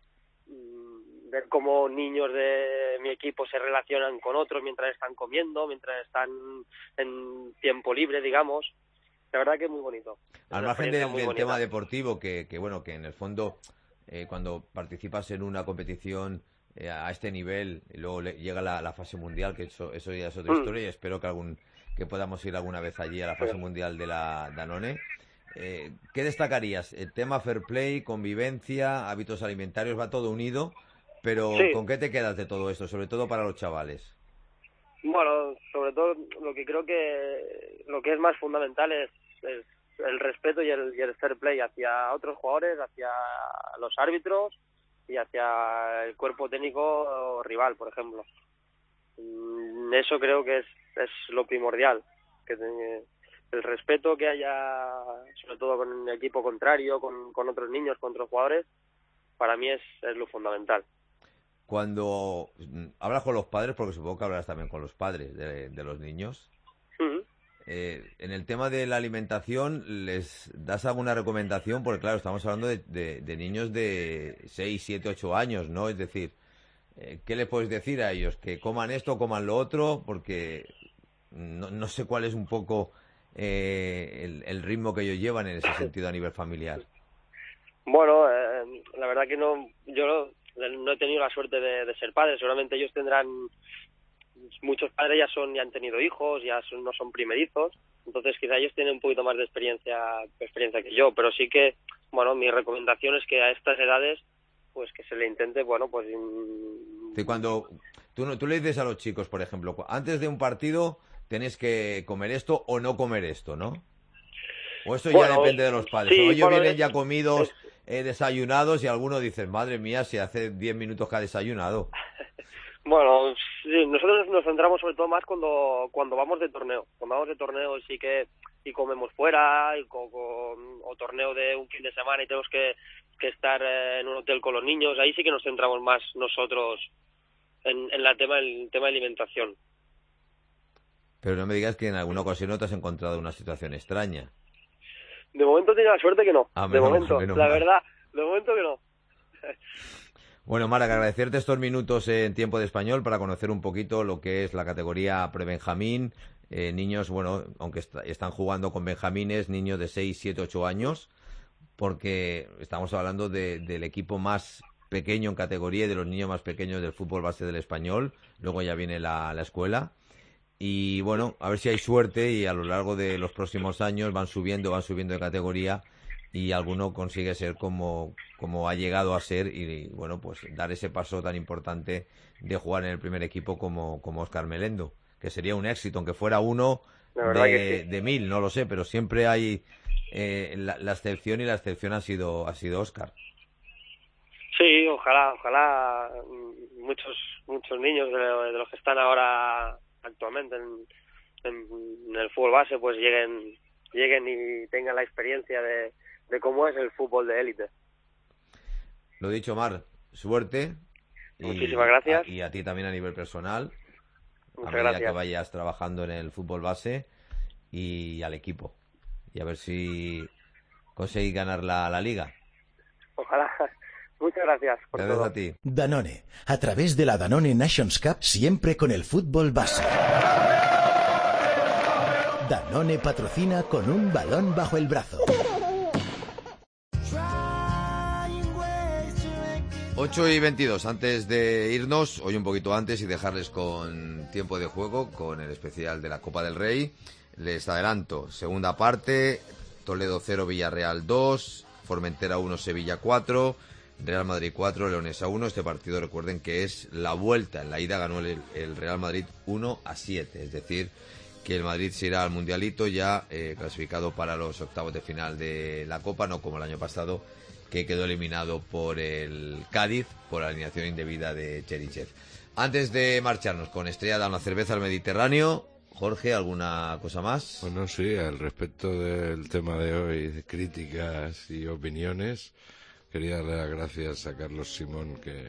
ver cómo niños de mi equipo se relacionan con otros mientras están comiendo, mientras están en tiempo libre, digamos. La verdad que es muy bonito. Al Una margen experiencia del, muy del bonita. tema deportivo, que, que bueno, que en el fondo, eh, cuando participas en una competición eh, a este nivel, y luego le, llega la, la fase mundial, que eso, eso ya es otra Mm. historia, y espero que algún que podamos ir alguna vez allí a la fase mundial de la Danone. Eh, ¿Qué destacarías? El tema fair play, convivencia, hábitos alimentarios, va todo unido, pero Sí. ¿con qué te quedas de todo esto? Sobre todo para los chavales. Bueno, sobre todo lo que creo que lo que es más fundamental es, es el respeto y el, y el fair play hacia otros jugadores, hacia los árbitros y hacia el cuerpo técnico rival, por ejemplo. Mm, Eso creo que es, es lo primordial, que te- el respeto que haya, sobre todo con el equipo contrario, con, con otros niños, con otros jugadores, para mí es, es lo fundamental. Cuando mm, hablas con los padres, porque supongo que hablarás también con los padres de, de los niños, Ujú. eh, en el tema de la alimentación, ¿les das alguna recomendación? Porque claro, estamos hablando de, de- de niños de seis, siete, ocho años, ¿no? Es decir, eh, ¿qué les puedes decir a ellos? ¿Que coman esto, coman lo otro? Porque no, no sé cuál es un poco eh, el, el ritmo que ellos llevan en ese sentido a nivel familiar. Bueno, eh, la verdad que no, yo no, no he tenido la suerte de, de ser padre. Seguramente ellos tendrán, muchos padres ya son, ya han tenido hijos, ya son, no son primerizos, entonces quizá ellos tienen un poquito más de experiencia, experiencia que yo, pero sí que, bueno, mi recomendación es que a estas edades, pues que se le intente, bueno, pues mm, Sí, cuando tú, no- tú le dices a los chicos, por ejemplo, cu- antes de un partido tenéis que comer esto o no comer esto, ¿no? O eso ya Bueno, depende de los padres. sí, o ellos bueno, vienen es- ya comidos, eh, desayunados, y alguno dice, madre mía, si hace diez minutos que ha desayunado. Bueno, sí, nosotros nos centramos sobre todo más cuando cuando vamos de torneo. Cuando vamos de torneo sí que y comemos fuera, y co- con- o torneo de un fin de semana y tenemos que, que estar eh, en un hotel con los niños. Ahí sí que nos centramos más nosotros en, en la tema, el tema de alimentación. Pero no me digas que en alguna ocasión no te has encontrado una situación extraña. De momento he tenido la suerte que no. Ah, de menos mal, momento, menos la mal. verdad, de momento que no. Bueno, Mara, que agradecerte estos minutos en Tiempo de Español para conocer un poquito lo que es la categoría pre-Benjamín. Eh, niños, bueno, aunque est- están jugando con benjamines, niños de seis, siete, ocho años, porque estamos hablando de- del equipo más pequeño en categoría y de los niños más pequeños del fútbol base del Español. Luego ya viene la, la escuela. Y bueno, a ver si hay suerte y a lo largo de los próximos años van subiendo, van subiendo de categoría y alguno consigue ser como, como ha llegado a ser y bueno, pues dar ese paso tan importante de jugar en el primer equipo como, como Óscar Melendo, que sería un éxito, aunque fuera uno de, sí. de mil, no lo sé, pero siempre hay eh, la, la excepción y la excepción ha sido, ha sido Óscar. Sí, ojalá, ojalá muchos, muchos niños de, de los que están ahora actualmente en, en, en el fútbol base pues lleguen lleguen y tengan la experiencia de, de cómo es el fútbol de élite. Lo dicho, Mar, suerte. Muchísimas y, gracias. A, y a ti también a nivel personal. Muchas a medida gracias. que vayas trabajando en el fútbol base y al equipo. Y a ver si conseguís ganar la, la liga. Ojalá. Muchas gracias por Gracias todo. a ti. Danone, a través de la Danone Nations Cup, siempre con el fútbol base. Danone patrocina con un balón bajo el brazo. ocho y veintidós, antes de irnos, hoy un poquito antes y dejarles con tiempo de juego, con el especial de la Copa del Rey, les adelanto, segunda parte, Toledo cero, Villarreal dos, Formentera uno, Sevilla cuatro, Real Madrid cuatro, Leonesa uno. Este partido recuerden que es la vuelta. En la ida ganó el, el Real Madrid uno a siete. Es decir, que el Madrid se irá al Mundialito ya eh, clasificado para los octavos de final de la Copa, no como el año pasado, que quedó eliminado por el Cádiz por la alineación indebida de Cherichev. Antes de marcharnos con Estrella da una cerveza al Mediterráneo, Jorge, ¿alguna cosa más? Bueno, sí, al respecto del tema de hoy, de críticas y opiniones, quería dar las gracias a Carlos Simón que,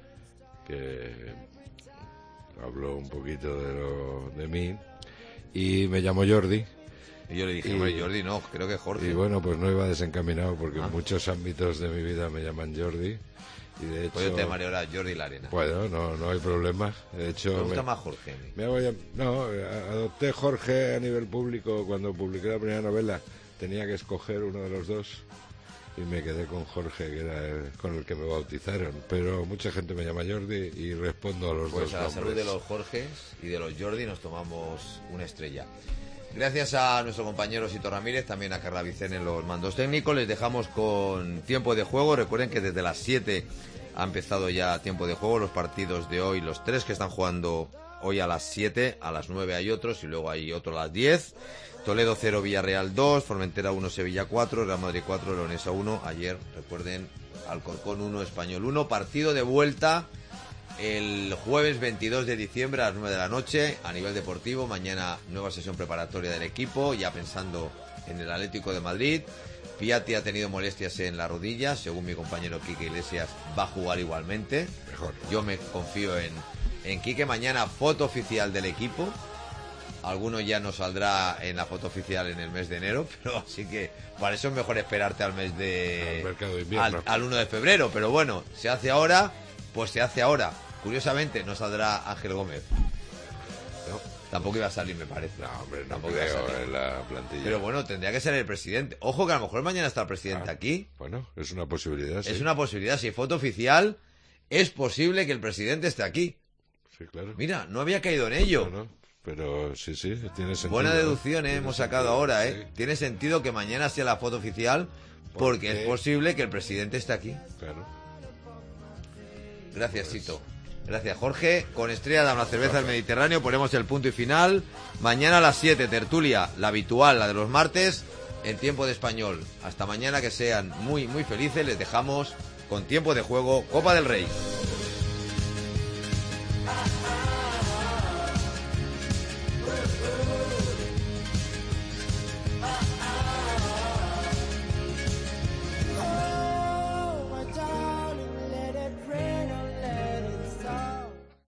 que habló un poquito de, lo, de mí y me llamó Jordi. Y yo le dije, hombre, Jordi no, creo que Jorge. Y bueno, pues no iba desencaminado porque ah. en muchos ámbitos de mi vida me llaman Jordi. Y de hecho, pues yo te llamaré ahora Jordi Larena. Bueno, no, no hay problema. De hecho, me gusta me, más Jorge. Me hago ya, no, adopté Jorge a nivel público cuando publiqué la primera novela. Tenía que escoger uno de los dos y me quedé con Jorge, que era el, con el que me bautizaron. Pero mucha gente me llama Jordi y respondo a los pues dos a la nombres. Salud de los Jorges y de los Jordi nos tomamos una estrella. Gracias a nuestro compañero Sito Ramírez, también a Carla Vicén en los mandos técnicos. Les dejamos con tiempo de juego. Recuerden que desde las siete ha empezado ya tiempo de juego. Los partidos de hoy, los tres que están jugando hoy a las siete, a las nueve hay otros y luego hay otro a las diez. Toledo cero, Villarreal dos, Formentera uno, Sevilla cuatro, Real Madrid cuatro, Leonesa uno. Ayer, recuerden, Alcorcón uno, Español uno. Partido de vuelta el jueves veintidós de diciembre a las nueve de la noche a nivel deportivo. Mañana nueva sesión preparatoria del equipo, ya pensando en el Atlético de Madrid. Piatti ha tenido molestias en la rodilla, según mi compañero Quique Iglesias va a jugar igualmente. Mejor. Yo me confío en, en Quique. Mañana foto oficial del equipo. Alguno ya no saldrá en la foto oficial en el mes de enero, pero así que para eso es mejor esperarte al mes de... Al mercado de invierno. Al, al uno de febrero, pero bueno, se hace ahora, pues se hace ahora. Curiosamente no saldrá Ángel Gómez. No, tampoco iba a salir, me parece. No, hombre, no tampoco creo iba a salir en la plantilla. Pero bueno, tendría que ser el presidente. Ojo que a lo mejor mañana está el presidente ah, aquí. Bueno, es una posibilidad, sí. Es una posibilidad. Si hay foto oficial, es posible que el presidente esté aquí. Sí, claro. Mira, no había caído en ello. No, no, pero sí, sí, tiene sentido. Buena deducción, ¿eh? Tiene Hemos sentido, sacado ahora, ¿eh? sí. Tiene sentido que mañana sea la foto oficial porque es posible que el presidente esté aquí. Claro. Gracias, Sito. Gracias, Jorge. Con Estrella da una cerveza al Mediterráneo ponemos el punto y final. Mañana a las siete, tertulia, la habitual, la de los martes, en tiempo de español. Hasta mañana, que sean muy, muy felices. Les dejamos con tiempo de juego Copa del Rey.